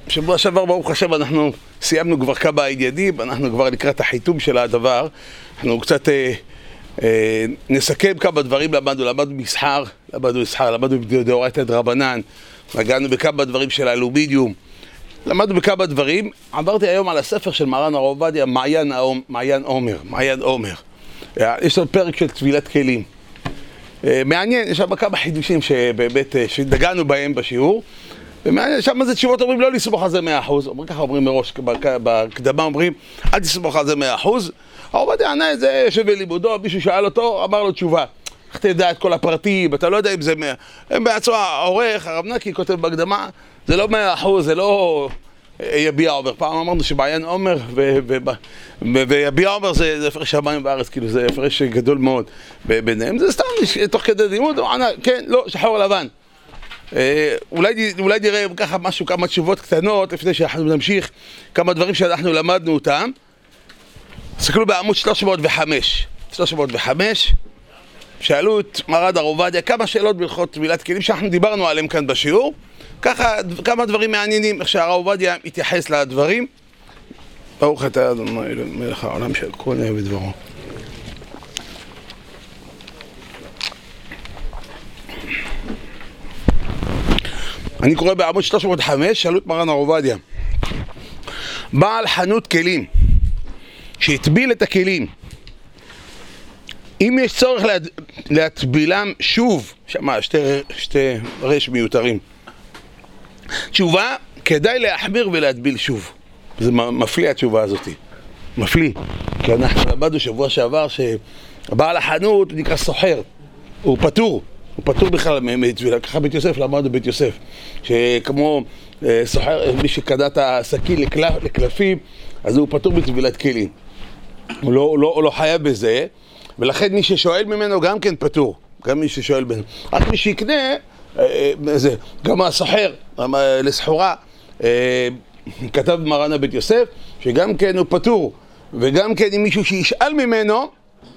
שבוע שעבר ברוך השם אנחנו סיימנו כבר כמה עניינים, אנחנו כבר לקראת החיתום של הדבר. אנחנו קצת נסכם כמה דברים, למדנו מסחר, למדנו דאורייתא דרבנן, נגענו בכמה דברים של האלומיניום, למדנו בכמה דברים. עברתי היום על הספר של מרן הרב עובדיה, מעיין עומר. יש לו פרק של טבילת כלים. מעניין, יש שם כמה חידושים שבאמת, שדגענו בהם בשיעור. ומעניין, שם זה תשובות אומרים לא לסמוך על זה 100%, אומרים ככה, אומרים מראש, בקדמה אומרים אל תסמוך על זה 100%. הרב עובדיה ענה את זה שווה לימודו, מישהו שאל אותו, אמר לו תשובה. איך תדע את כל הפרטים, אתה לא יודע אם זה 100%. הם בעצמו, העורך, הרב נקי כותב בהקדמה, זה לא 100%, זה לא יביע עומר. פעם אמרנו שמעיין עומר ויביע עומר זה הפרש שמיים בארץ, כאילו זה הפרש גדול מאוד ביניהם. זה סתם תוך כדי לימוד, הוא ענה, כן, לא, שחור לבן. אולי נראה ככה משהו, כמה תשובות קטנות לפני שאנחנו נמשיך, כמה דברים שאנחנו למדנו אותם. תסתכלו בעמוד 305. שאלו את מרן הרב עובדיה כמה שאלות בהלכות טבילת כלים שאנחנו דיברנו עליהם כאן בשיעור. ככה כמה דברים מעניינים איך שהרב עובדיה מתייחס לדברים. ברוך אתה אדוני אלוהינו מלך העולם שהכל נהיה בדברו. אני קורא בעמוד 305, שאלו את מרן הרב עובדיה, בעל חנות כלים שהטביל את הכלים, אם יש צורך להטבילם שוב, שמה, שתי רש מיותרים, תשובה, כדאי להחמיר ולהטביל שוב. זה מפליא התשובה הזאת, מפליא, כי אנחנו למדנו שבוע שעבר שבעל החנות נקרא סוחר, הוא פטור. הוא פטור בכלל מטבילה, ככה בית יוסף, למדנו בית יוסף, שכמו סוחר, מי שקנה את הסכין לקלפים, אז הוא פטור מטבילת כלים. הוא לא חייב בזה, ולכן מי ששואל ממנו גם כן פטור, גם מי ששואל ממנו. רק מי שיקנה, גם הסוחר, לסחורה, כתב מרן הבית יוסף, שגם כן הוא פטור, וגם כן אם מישהו שישאל ממנו,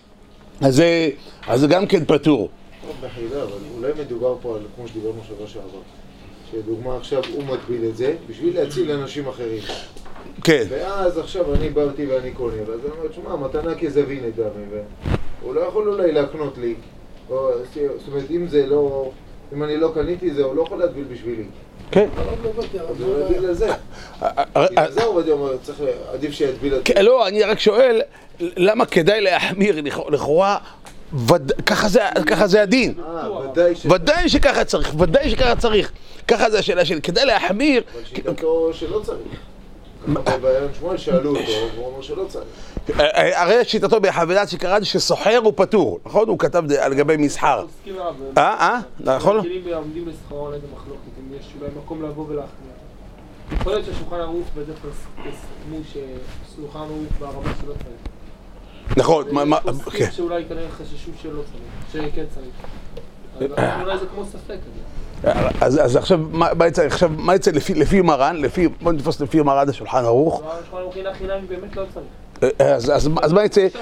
אז גם כן פטור. בחילה, אבל אולי מדובר פה על, כמו שדיברנו שבוע שעבר, שדוגמה עכשיו הוא מטביל את זה בשביל להציל אנשים אחרים. כן. ואז עכשיו אני באתי ואני קונה, ואז אני אומר, תשמע, מתנה כזבין את דמי, והוא לא יכול אולי להקנות לי. זאת אומרת, אם אני לא קניתי זה, הוא לא יכול להטביל בשבילי. כן. אז הוא להטביל לזה. כי לזה הוא אומר, עדיף שיטביל את זה. לא, אני רק שואל, למה כדאי להחמיר לכאורה? ככה זה הדין. ודאי שככה צריך. ככה זה השאלה של כדאי להחמיר. אבל שיטתו שלא צריך. בעיין שמואל שאלו אותו, והוא אומר שלא צריך. הרי שיטתו בחבילת שקראתי שסוחר הוא פטור, נכון? הוא כתב על גבי מסחר. נכון? כלים עומדים לסחורה על איזה מחלוקת, אם יש אולי מקום לבוא ולהחמיר. יכול להיות שהשולחן ערוך בדרך כלל סכמו ששולחן ערוך ברמה שלא צריך. נכון, פוסקים שאולי כנראה חששו שלא צריך, שכן צריך. אז אולי זה כמו ספק כזה. אז עכשיו, מה יצא לפי מרן, בוא נתפוס לפי מרן השולחן ערוך? השולחן ערוך חינם באמת לא צריך. אז מה יצא?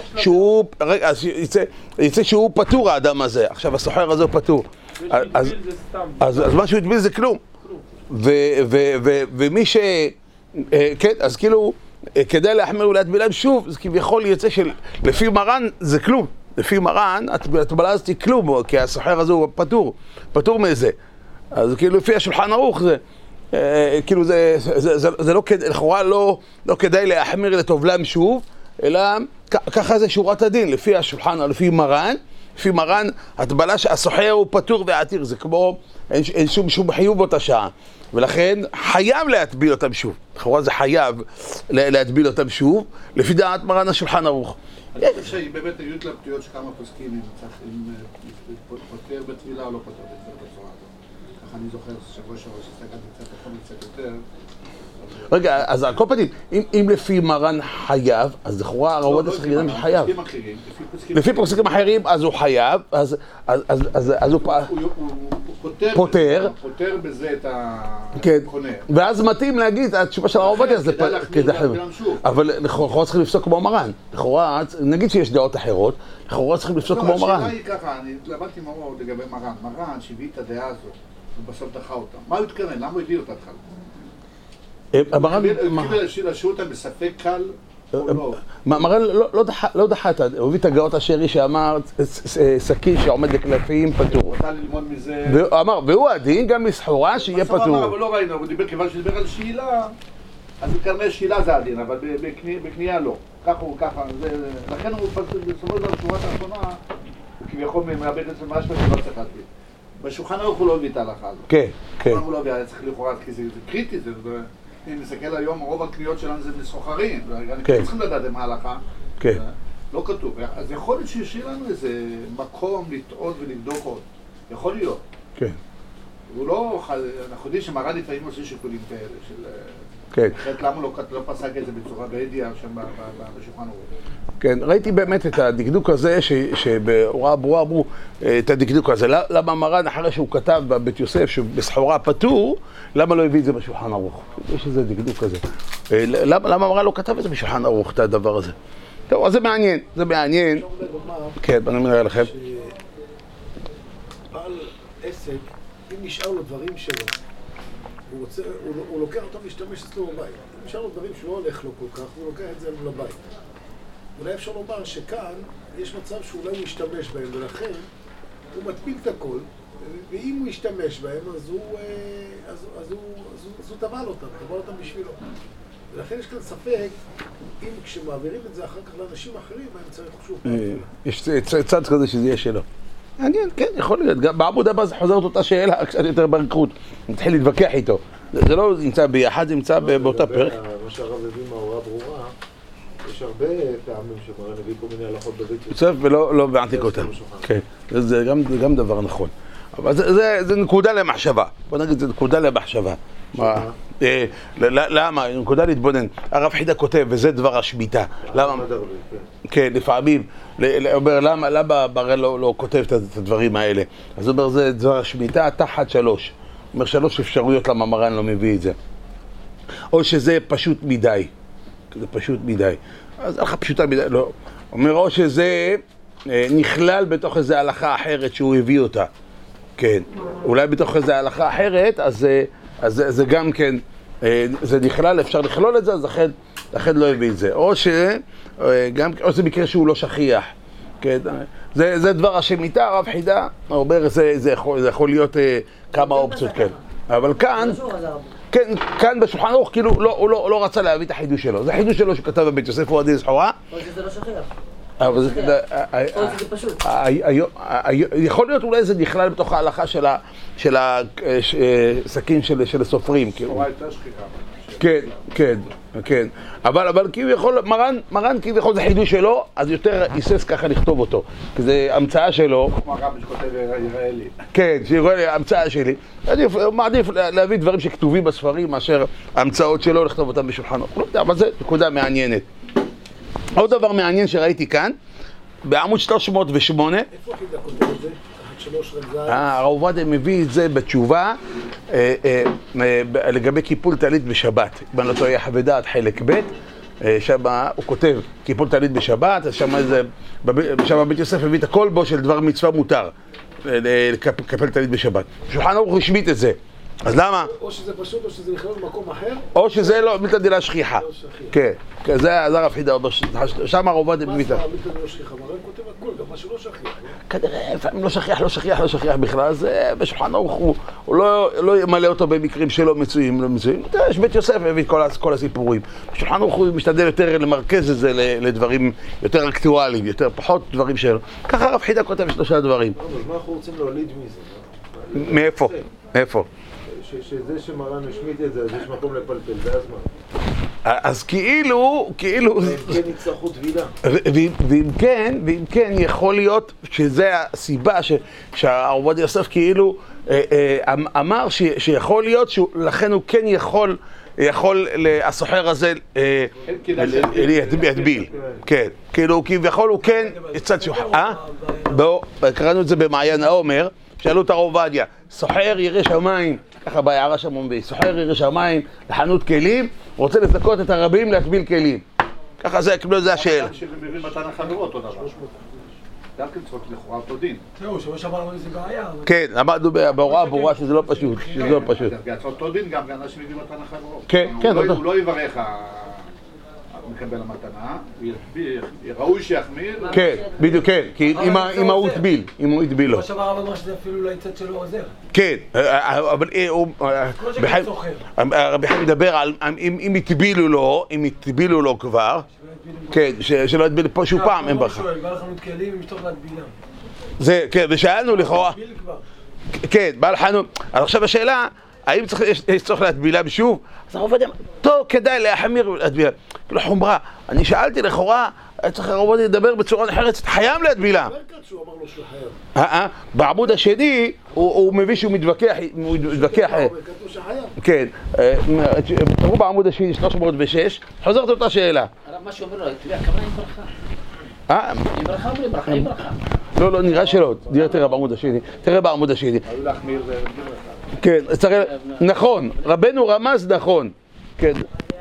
יצא שהוא פטור האדם הזה, עכשיו הסוחר הזה הוא פטור. אז מה שהוא יטביל זה כלום. ומי כן, אז כאילו, כדאי להחמיר ולהטבילם שוב, זה כביכול יוצא שלפי מרן זה כלום. לפי מרן, הטבלה הזאת היא כלום, כי הסוחר הזה הוא פטור מזה. אז כאילו לפי השולחן ערוך זה, כאילו זה לא, לכאורה לא כדאי להחמיר לטובלם שוב, אלא ככה זה שורת הדין, לפי השולחן, לפי מרן, הטבלה שהסוחר הוא פטור ועתיר, זה כמו, אין שום חיוב באותה שעה. ולכן חייב להטביל אותם שוב. לכאורה זה חייב להטביל אותם שוב, לפי דעת מרן השולחן ערוך. אני חושב שבאמת היו התלבטויות שכמה פוסקים אם פותר בטבילה או לא פותר בטבילה בצורה הזאת. ככה אני זוכר שבוע שהסתגלתי קצת יכול קצת יותר. רגע, אז על כל פנים, אם לפי מרן חייב, אז לכאורה הרב עובדיה צריך להגיד שחייב. לפי פוסקים אחרים, אז הוא חייב, אז הוא פותר בזה את הקונה. ואז מתאים להגיד, התשובה של הרב עובדיה זה אבל לכאורה צריכים לפסוק כמו מרן. לכאורה, נגיד שיש דעות אחרות, לכאורה צריכים לפסוק כמו מרן. השאלה היא ככה, אני התלבטתי מאוד לגבי מרן שהביא את הדעה הזאת, ובסוף דחה אותה. מה הוא התכוון? למה הוא הביא אותה התחלה? המרן... קיבל לשו"ת בספק קל או לא? מרן לא דחה, הוא הביא את הגאות השרי שאמר סכין שעומד לקלפים פטור. הוא רוצה ללמוד מזה... והוא הדין גם מסחורה שיהיה פטור. אבל לא ראינו, הוא דיבר כיוון שדיבר על שאלה, אז כנראה שאלה זה הדין, אבל בקנייה לא. ככה הוא ככה, לכן הוא בסופו של דבר בשורת האחרונה, הוא כביכול מאבד את זה ממש ולא צריך להדביק. בשולחן ערוך הוא לא הביא את ההלכה הזאת. כן, כן. הוא לא הביא, היה צריך לכאורה, כי זה קריטי, אם נסתכל היום, רוב הקניות שלנו זה מסוחרים, אנחנו צריכים לדעת מה ההלכה, לא כתוב. אז יכול להיות שישאיר לנו איזה מקום לטעות ולבדוק עוד, יכול להיות. כן. הוא לא, אנחנו יודעים שמרן לפעמים עושה שיקולים כאלה, של... כן. אחרת למה הוא לא פסק את זה בצורה בידיעה שם בשולחן ערוך? כן, ראיתי באמת את הדקדוק הזה, שבהוראה ברורה אמרו את הדקדוק הזה. למה מרן אחרי שהוא כתב בבית יוסף שבסחורה פטור, למה לא הביא את זה בשולחן ערוך? יש איזה דקדוק כזה. למה מרן לא כתב את זה בשולחן ערוך, את הדבר הזה? טוב, אז זה מעניין, זה מעניין. כן, אני מנהל לכם. בעל עסק, אם נשאר לו דברים שלו, הוא לוקח אותם להשתמש אצלו בבית. אם נשאר לו דברים שלא הולך לו כל כך, הוא לוקח את זה לבית. אולי אפשר לומר שכאן יש מצב שאולי הוא ישתמש בהם, ולכן הוא מטביל את הכל, ואם הוא ישתמש בהם, אז הוא טבל אותם בשבילו. ולכן יש כאן ספק, אם כשמעבירים את זה אחר כך לאנשים אחרים, מה הם צריך חשוב? יש צד כזה שזה יהיה שלו. מעניין, כן, יכול להיות. בעמוד הבא זה חוזרת אותה שאלה, קצת יותר ברכות. נתחיל להתווכח איתו. זה לא נמצא ביחד, זה נמצא באותה פרק. מה שהרב הביא מההוראה ברורה, יש הרבה פעמים שמרן הביא כל מיני הלכות בבית יוסף ולא בעתיקותיו. כן, זה גם דבר נכון. אבל זה נקודה למחשבה. בוא נגיד, זה נקודה למחשבה. למה? נקודה להתבונן. הרב חידה כותב, וזה דבר השמיטה. למה? כן, לפעמים. למה בראל לא כותב את הדברים האלה? אז הוא אומר, זה דבר השמיטה תחת 3. הוא אומר 3 אפשרויות למה מרן לא מביא את זה. או שזה פשוט מדי. זה פשוט מדי. אז הלכה פשוטה מדי, לא. הוא אומר, או שזה נכלל בתוך איזו הלכה אחרת שהוא הביא אותה. כן. אולי בתוך איזו הלכה אחרת, אז זה גם כן, זה נכלל, אפשר לכלול את זה, אז לכן לא הביא את זה. או זה מקרה שהוא לא שכיח. כן. זה דבר השמיטה, הרב חידה, הוא אומר, זה יכול להיות כמה אופציות, כן. אבל כאן, כן, כאן בשולחן ערוך, כאילו, הוא לא רצה להביא את החידוש שלו. זה החידוש שלו שכתב בבית יוסף, הוא הדין סחורה. או שזה לא שכיח. אבל זה פשוט. יכול להיות אולי זה נכלל בתוך ההלכה של הסכין של הסופרים. כן. אבל כביכול, מרן כביכול זה חידוש שלו, אז יותר היסס ככה לכתוב אותו. כי זה המצאה שלו. כמו הרב שכותב יראה לי. כן, שיראה לי, המצאה שלי. מעדיף להביא דברים שכתובים בספרים, מאשר המצאות שלו לכתוב אותם בשולחן ערוך. אבל זה נקודה מעניינת. עוד דבר מעניין שראיתי כאן, בעמוד 308. איפה חידה כותב את זה? 3 רגזיים. הרב עובדיה מביא את זה בתשובה לגבי קיפול טלית בשבת. אם אני לא טועה, חוות דעת חלק ב', שם הוא כותב קיפול טלית בשבת, אז שם בית יוסף הביא את הכל בו של דבר מצווה מותר לקפל טלית בשבת. שולחן ערוך השמיט את זה. אז למה? או שזה פשוט, או שזה נכלל במקום אחר? או שזה לא, מילתא דלה שכיחה. כן, זה הרב חידה, שם הרב עובדיה מביא את זה. מה מילתא דלה שכיחה? מרן כותב הכל, גם משהו לא שכיח. כנראה, לפעמים לא שכיח בכלל, אז בשולחן ערוך הוא לא ימלא אותו במקרים שלא מצויים, לא מצויים. יש בית יוסף הביא את כל הסיפורים. בשולחן ערוך הוא משתדל יותר למרכז את זה לדברים יותר אקטואליים, יותר פחות דברים שלו. ככה הרב חידה כותב 3 דברים. אז מה אנחנו רוצים להוליד מזה? מאיפה? שזה שמרן השמיט את זה, אז יש מקום לפלפל, ואז מה? אז כאילו... ואם כן יצטרכו טבילה. ואם כן יכול להיות שזה הסיבה שהרב עובדיה יוסף כאילו אמר שיכול להיות לכן הוא כן יכול הסוחר הזה להטביל. כן, כאילו כביכול הוא כן יצד שוחר. קראנו את זה במעיין העומר, שאלו את הרב עובדיה, סוחר ירא שמיים, ככה בהערה שם אומרים, סוחר ירא שמיים לחנות כלים, רוצה לזכות את הרבים להטביל כלים. ככה זה השאלה. שמבין מתן החברות אותו דבר. גם כן צריכות לכאורה אותו דין. זהו, שבוע שעבר לנו איזה בעיה. כן, למדנו בהוראה ברורה שזה לא פשוט, שזה לא פשוט. יצא אותו דין גם אנשים יודעים מתנה חייבו. כן, כן, הוא לא יברך מקבל המתנה, ראוי שיחמיר. כן, בדיוק, כן, כי אם הוא הטביל, אם הוא הטביל לו. שבוע שעבר אמר שזה אפילו לא יצאת שלו עוזר. כן, אבל רבי חיים מדבר על אם הטבילו לו כבר, כן, שלא יטביל פה שהוא פעם, אין ברכה. בא לך מתקלים עם משתוך להטבילם. זה, כן, ושאלנו לכאורה, כן, בא לחנו, אז עכשיו השאלה, האם יש צורך להטבילם שוב? אז הרב עובדיה, טוב, כדאי להחמיר ולהטבילם. כאילו חומרה, אני שאלתי לכאורה, צריך הרב עובדיה לדבר בצורה אחרת, חייב להטבילם. שהוא אמר לו שהוא חייב. בעמוד השני, הוא מביא שהוא מתווכח, כן, תראו בעמוד השני, 306, חוזרת אותה שאלה. הרב, מה שאומר לו, תראה, הכוונה עם ברכה. עם ברכה או בלי ברכה? עם ברכה. לא, נראה שלא, תראה בעמוד השני, תראה בעמוד השני. היו להחמיר כן, נכון, רבנו רמז נכון. כן.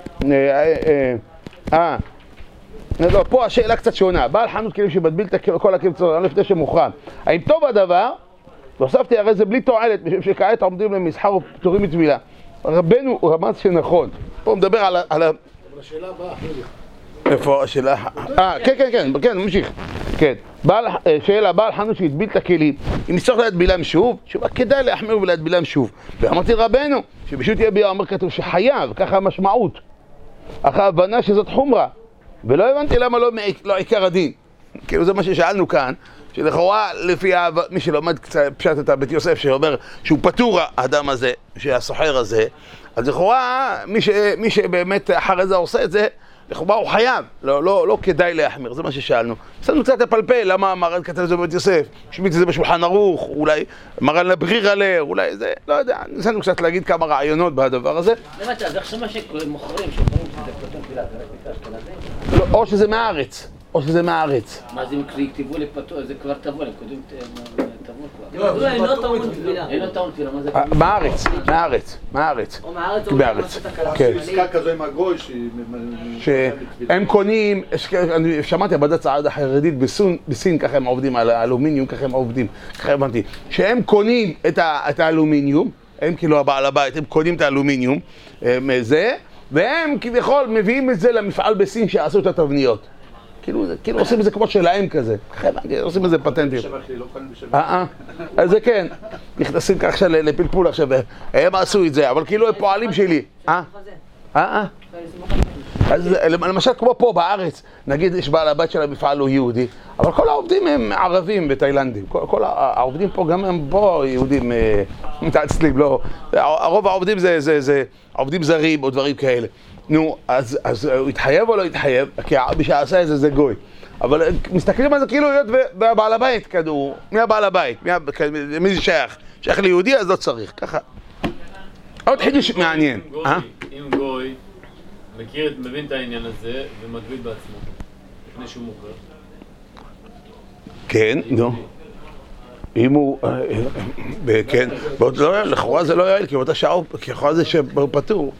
לא, פה השאלה קצת שונה. בעל חנות כלים שמטביל את כל הכלים צורן לפני שמוכרן. האם טוב הדבר? והוספתי הרי זה בלי תועלת, משום שכעת עומדים למסחר ופטורים מטבילה. רבנו רמז שנכון. פה הוא מדבר על אבל השאלה הבאה, איפה השאלה? כן, ממשיך. כן. שאלה, בעל חנות שהטביל את הכלים, אם נצטרך להטבילם שוב, שוב, כדאי להחמיר ולהטבילם שוב. ואמרתי רבנו, שבשו"ת יביע אומר כתוב שחייב, ככה המשמעות. אך ההבנה שזאת חומרה. ולא הבנתי למה לא עיקר הדין. כאילו זה מה ששאלנו כאן, שלכאורה לפי מי שלומד קצת פשט את בית יוסף שאומר שהוא פטור האדם הזה, שהסוחר הזה, אז לכאורה מי שבאמת אחרי זה עושה את זה, לכאורה הוא חייב, לא כדאי להחמיר, זה מה ששאלנו. עשינו קצת לפלפל, למה מרן כתב את זה בבית יוסף, שמיט את זה בשולחן ערוך, אולי מרן לבריר עליה, אולי זה, לא יודע, ניסינו קצת להגיד כמה רעיונות בדבר הזה. באמת, אז עכשיו מה שמוכרים, שזה פטור תפילה, זה רק ביקש, או שזה מהארץ, מה זה כתבו לפטור, זה כבר תבוא, הם קודם תבוא כבר. לא, אין לו טעון תפילה. אין לו טעון תפילה, מה זה? מהארץ. או מהארץ או מהארץ. עסקה כזו עם הגוי שהם קונים, אני שמעתי בדת צעדה החרדית בסין, ככה הם עובדים על האלומיניום, ככה הם עובדים, ככה הבנתי, שהם קונים את האלומיניום, הם כאילו הבעל הבית, הם קונים את האלומיניום, והם כביכול מביאים את זה למפעל בסין שעשו את התבניות. כאילו עושים את זה כמו שלהם כזה, עושים את זה פטנטים. אז זה כן, נכנסים ככה לפלפול עכשיו, הם עשו את זה, אבל כאילו הם פועלים שלי. אז למשל כמו פה בארץ, נגיד יש בעל הבית של המפעל הוא יהודי, אבל כל העובדים הם ערבים ותאילנדים, כל העובדים פה גם הם פה יהודים מתעצלים, לא, הרוב העובדים זה עובדים זרים או דברים כאלה. נו, אז הוא התחייב או לא התחייב? כי מי שעשה את זה זה גוי. אבל מסתכלים על זה כאילו להיות בעל הבית כדור. מי הבעל הבית? מי זה שייך? שייך ליהודי אז לא צריך, ככה. עוד חידוש מעניין. אם גוי מבין את העניין הזה ומטביל בעצמו לפני שהוא מוכר. כן, נו. אם הוא, כן, לכאורה זה לא יעיל, כי באותה שעה, כי לכאורה זה פטור,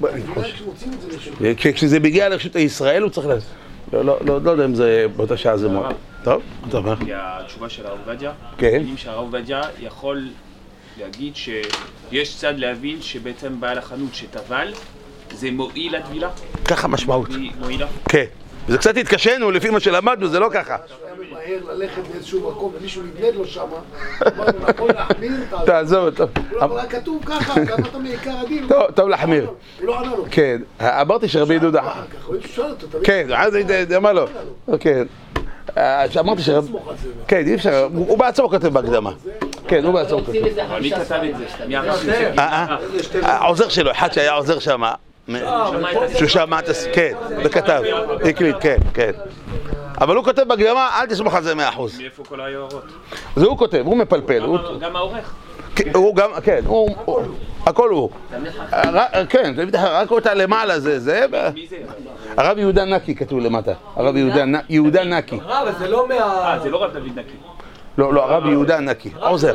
כשזה מגיע לרשות הישראל הוא צריך לא יודע אם זה באותה שעה זה מאוד. טוב, אתה אומר. כי התשובה של הרב עובדיה, כן. שהרב עובדיה יכול להגיד שיש צד להבין שבעצם בעל החנות שטבל, זה מועיל לטבילה? ככה משמעות. מועילה? כן. וזה קצת התקשנו, לפי מה שלמדנו, זה לא ככה. מהר ללכת באיזשהו מקום ומישהו נבנד לו שמה, אמרנו, נכון להחמיר, תעזוב, טוב. אבל כתוב ככה, אמרת מעיקר הדין. טוב להחמיר. הוא לא ענה לו. כן, אמרתי שרבי יהודה. כן, אז אמר לו. כן. אמרתי שרבי... כן, אי אפשר, הוא בעצמו כותב בהקדמה. כן, הוא בעצמו כותב. מי כתב את זה? העוזר שלו, אחד שהיה עוזר שמה. שהוא שמע את זה, כן, וכתב, הקליט, כן. אבל הוא כותב בהקדמה, אל תסמוך על זה 100%. מאיפה כל ההערות? זה הוא כותב, הוא מפלפל. גם העורך? הוא גם, כן, הכל הוא. כן, רק אותה למעלה זה. מי זה? הרב יהודה נקי כתוב למטה. הרב יהודה נקי. הרב, זה לא מה... זה לא רב דוד נקי. לא, הרב יהודה נקי, עוזר.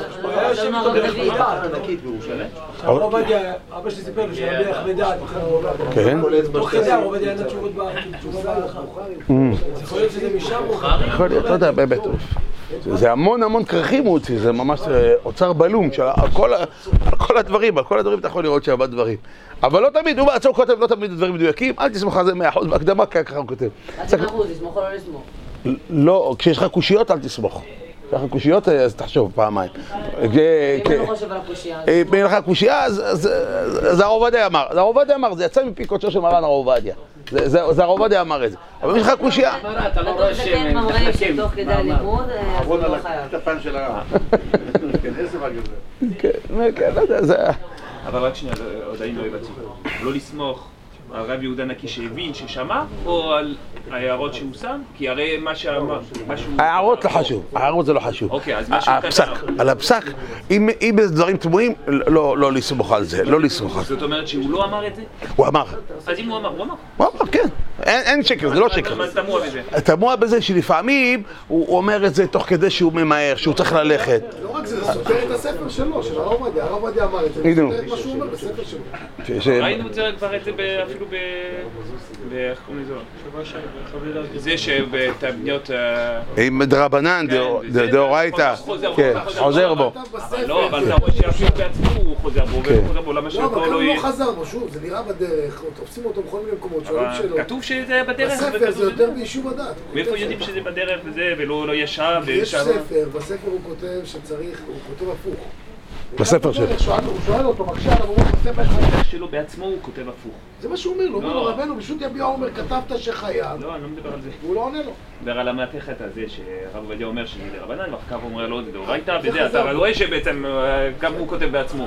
הרב עובדיה, אבא שלי סיפר לו שרבי אחמד דעת, כן. תוך כדי הרב עובדיה אין תשובות בתשובה. יכול להיות שזה משם או... יכול להיות, לא יודע, באמת. זה המון כרכים הוא הוציא, זה ממש אוצר בלום על כל הדברים, על כל הדברים אתה יכול לראות שהבא דברים. אבל לא תמיד, הוא בעצמו כותב, לא תמיד דברים מדויקים, אל תסמוך על זה 100%, בהקדמה ככה הוא כותב. אל תסמכו, תסמוך או לא לסמוך? לא, כשיש לך קושיות אל תסמוך. כשיש לך קושיות אז תחשוב פעמיים. אם אני לא חושב על הקושייה. אם אין לך קושייה אז הרב עובדיה אמר, הרב עובדיה אמר, זה יצא מפי קודשו של מרן הרב עובדיה. זה הרב עובדיה אמר את זה. אבל אם יש לך קושייה... אתה לא רואה שהם מתחלקים. תוך כדי הלימוד, אז הוא לא חייב. הכתפיים של הרב. כן, איזה מה כזה. כן, לא יודע, זה... אבל רק שנייה, עוד היינו לא הבאתי. לא לסמוך על רב יהודה נקי שהבין, ששמע, או על ההערות שהוא שם? כי הרי מה שאמר... ההערות לא חשוב, ההערות זה לא חשוב. אוקיי, אז מה שהוא הפסק, על הפסק, אם דברים תמוהים, לא לסמוך על זה, לא לסמוך על זה. זאת אומרת שהוא לא אמר את זה? הוא אמר. אז אם הוא אמר, הוא אמר. הוא אמר, כן. אין שקר, זה לא שקר. מה זה תמוה בזה? תמוה בזה שלפעמים הוא אומר את זה תוך כדי שהוא ממהר, שהוא צריך ללכת. לא רק זה סותר את הספר שלו, של הרב עובדיה. הרב עובדיה אמר את זה, זה סותר את מה שהוא אומר בספר שלו. ראינו את זה כבר את זה אפילו איך קוראים לזה? זה שבתבניות... עם דרבנן, דאורייתא, כן, חוזר בו. לא, אבל אתה רואה שאפילו בעצמו הוא חוזר בו, והוא חוזר בו, למה לא, אבל כאן הוא לא חזר בו, שוב, זה נראה בדרך, תופסים אותו בכל מיני מקומות, שואלים שלו. כתוב שזה בדרך. בספר זה יותר ביישוב הדת. מאיפה יודעים שזה בדרך וזה, ולא ישר? יש ספר, בספר הוא כותב שצריך, הוא כותב הפוך. בספר שלו. הוא שואל אותו, מקשה עליו, הוא אומר, בספר שלו בעצמו הוא כותב הפוך. זה מה שהוא אומר לו, הוא אומר לו, רבנו, פשוט יביע אומר, כתבת שחייב. לא, אני לא מדבר על זה. והוא לא עונה לו. מדבר על המתכת הזה, שהרב עובדיה אומר שזה דרבנן, ואחר כך הוא אומר לו, זה דאורייתא, וזה, אתה רואה שבעצם גם הוא כותב בעצמו.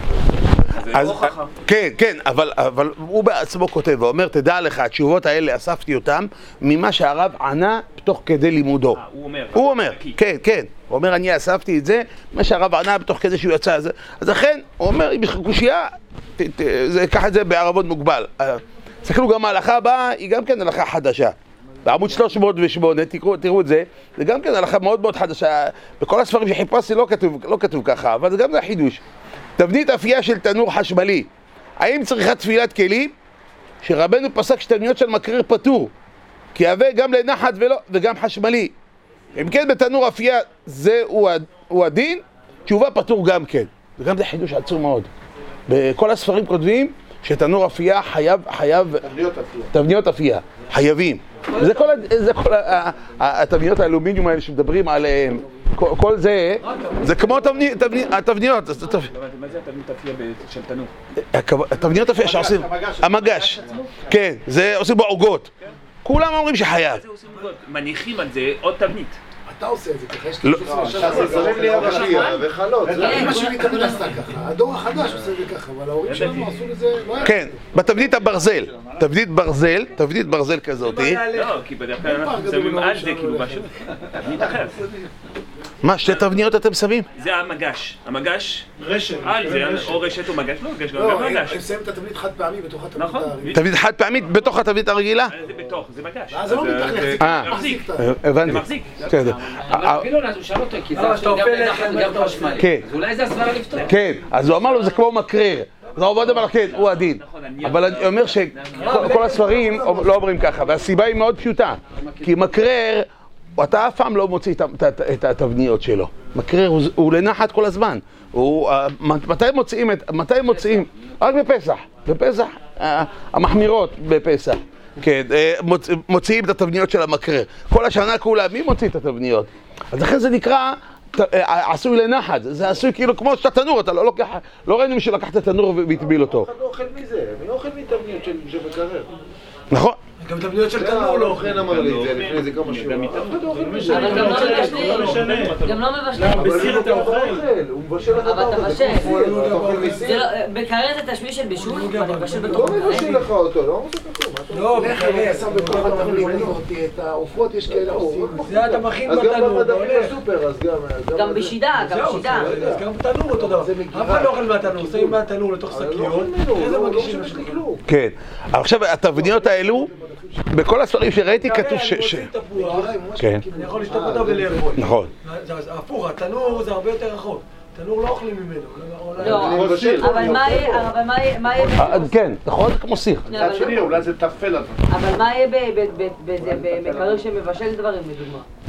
זה לא הוכחה. כן, אבל הוא בעצמו כותב ואומר, תדע לך, התשובות האלה אספתי אותם ממה שהרב ענה תוך כדי לימודו. הוא אומר, כן. הוא אומר, אני אספתי את זה, מה שהרב ענה בתוך כדי שהוא יצא. אז לכן, הוא אומר, אם יש לך קושייה, קח את זה בערבון מוגבל. תסתכלו גם ההלכה הבאה, היא גם כן הלכה חדשה. בעמוד 308, תראו את זה, זה גם כן הלכה מאוד מאוד חדשה. בכל הספרים שחיפשתי לא כתוב ככה, אבל זה גם זה החידוש. תבנית אפייה של תנור חשמלי. האם צריכה תפילת כלים? שרבנו פסק שתבניות של מקרר פטור, כי יהווה גם לנחת וגם חשמלי. אם כן בתנור אפייה הוא הדין, תשובה פטור גם כן. וגם זה חידוש עצום מאוד. בכל הספרים כותבים שתנור אפייה חייב תבניות אפייה, חייבים. זה כל התבניות האלומיניום האלה שמדברים עליהם. כל זה כמו התבניות. מה זה התבנית אפייה של תנור? התבניות אפייה שעושים, המגש. כן, זה עושים בו עוגות. כולם אומרים שחייב. מניחים על זה עוד תבנית. אתה עושה את זה ככה, יש אז שמים לי אבשיה וחלות. אמא שלי תמיד עשתה ככה, הדור החדש עושה את זה ככה, אבל ההורים שלנו עשו לזה לא היה. כן, בתבנית הברזל, תבנית ברזל כזאת. לא, כי בדרך כלל אנחנו שמים על זה כאילו משהו, תבנית אחרת. מה, שתי תבניות אתם שמים? זה המגש, רשת, על זה, או רשת או מגש, לא, יש גם מגש. הם שמים את התבנית חד פעמי בתוך התבנית נכון. הרגילה. תבנית חד פעמית בתוך התבנית הרגילה? זה בתוך, זה מגש. זה לא מתחלק, זה הבנתי. מחזיק. בסדר. אבל אפילו הוא שאל אותו, כי זה עכשיו גם בנחת וגם חשמלי. כן. אז אולי זה הסברה לפתור. כן, אז הוא אמר לו זה כמו מקרר. אז הרב עובדיה אמר כן, הוא הדין. אבל אני אומר שכל הספרים לא אומרים ככה, והסיבה היא מאוד פשוטה. כי מקרר, אתה אף פעם לא מוציא את התבניות שלו. מקרר הוא לנחת כל הזמן. מתי מוציאים? רק בפסח. המחמירות בפסח. כן, מוציאים את התבניות של המקרר. כל השנה כולה, מי מוציא את התבניות? אז לכן זה נקרא עשוי לנחת. זה עשוי כאילו כמו שאתה תנור, אתה לא לוקח, לא ראינו מי שלקח את התנור והטביל אותו. אחד לא אוכל מזה, מי אוכל מתבניות של מקרר? נכון. גם תבניות של תנור לא אוכל. אמר לי את זה לפני זה כמה שיעור. אבל גם לא מבשלים. בסיר אתה אוכל. הוא מבשל את אבל אתה מבשל. אתה אוכל מסיר. בקרר זה תשמיש של בישול, ואני מבשל בתוך לא מבשל לך אותו, לא מבשל כלום. לא, בקרר שם בתוך התבנית, את העופות יש כאלה עופות. זה אתה מכין בתנור. אז גם במדפים בסופר, אז גם בשידה. אז גם בתנור אותו דבר. אף אחד לא אוכל מהתנור, שמים מהתנור לתוך שקיות. איזה מגישים יש לי כלום. כן. עכשיו התבניות האלו בכל הספרים שראיתי כתוב כן. אני יכול לשתוק אותו ולאכול. נכון. הפוך, התנור זה הרבה יותר רחוק. תנור לא אוכלים ממנו. לא, אבל מה יהיה... כן, נכון, זה כמו סיך. מצד שני, אולי זה תפל. אבל מה יהיה במקרר שמבשל דברים, לדוגמה?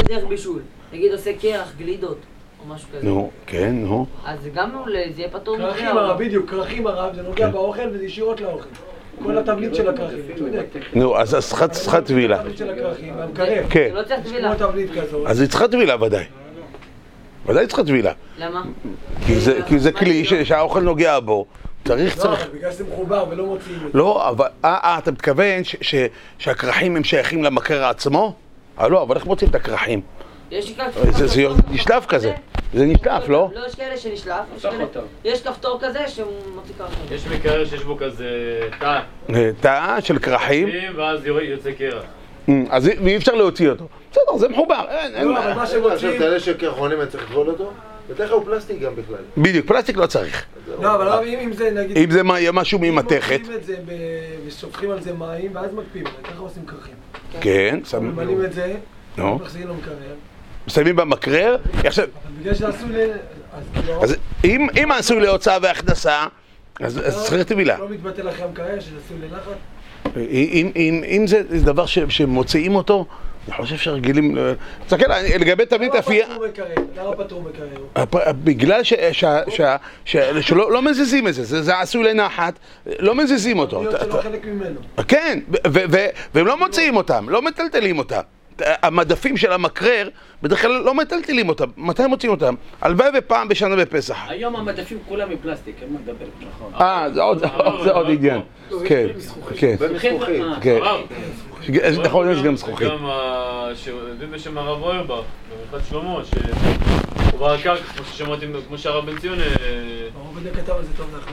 דרך בישול. נגיד עושה קרח, גלידות, או משהו כזה. נו, כן, נו. אז זה גם מעולה, זה יהיה פטור קרחים מחיה. הרב, בדיוק, קרחים הרב, זה נוגע באוכל וזה ישירות לאוכל. כל התבליט של הקרחים, אתה יודע. נו, אז צריכה טבילה. התבליט של הקרחים, והמקרב. כן. זה לא צריך כמו טבילה. תבליט כזאת. אז היא צריכה טבילה ודאי. ודאי צריכה טבילה. למה? כי זה כלי שהאוכל נוגע בו. לא, צריך. אבל בגלל שזה מחובר ולא מוציאים את זה. לא, אבל... אתה מתכוון שהקרחים הם שייכים למקרר עצמו? לא, אבל איך מוצאים את הקרחים? יש זה נשלף כזה. זה נשלף, לא? לא, יש כאלה שנשלף. יש כפתור כזה שהוא מוציא קרחים. יש מקרר שיש בו כזה תא. תא של קרחים. ואז יוצא קרח. אז ואי אפשר להוציא אותו. בסדר, זה מחובר. אין לא, אבל מה שהם עכשיו רוצים... תעלה שקרחונים צריך לטבול אותו? בדרך כלל הוא פלסטיק גם בכלל. בדיוק, פלסטיק לא צריך. לא, אבל הרב, אם זה נגיד... אם זה משהו ממתכת. אם עושים את זה ושופכים על זה מים ואז מקפיאים, ככה עושים קרחים. כן, שמים. ממלאים את זה, נו. מחזירים לו מקרר. שמים במקרר. עכשיו, אבל בגלל שעשו אז אז אם עשוי להוצאה והכנסה, אז צריך טבילה. לא מתבטל אחרי המקרר שעשו לנחת? אם זה דבר שמוציאים אותו, אני חושב שרגילים... תסתכל, לגבי תבנית אפייה... למה פטור מקרר? בגלל שלא מזיזים את זה, זה עשוי לנחת, לא מזיזים אותו. להיות שלא חלק ממנו. כן, והם לא מוציאים אותם, לא מטלטלים אותם. המדפים של המקרר, בדרך כלל לא מטלטלים אותם. מתי מוציאים אותם? הלוואי ופעם בשנה בפסח. היום המדפים כולם מפלסטיק, אין מה לדבר, נכון. זה עוד עניין. כן, כן. ומזכוכית. כן. נכון, יש גם זכוכית. גם שיודעים בשם הרב אוירבך, במלכת שלמה, שהוא ברקק, כמו ששמעתי, כמו שהרב בן ציון... הרב עובדיה כתב על זה טוב להחליט.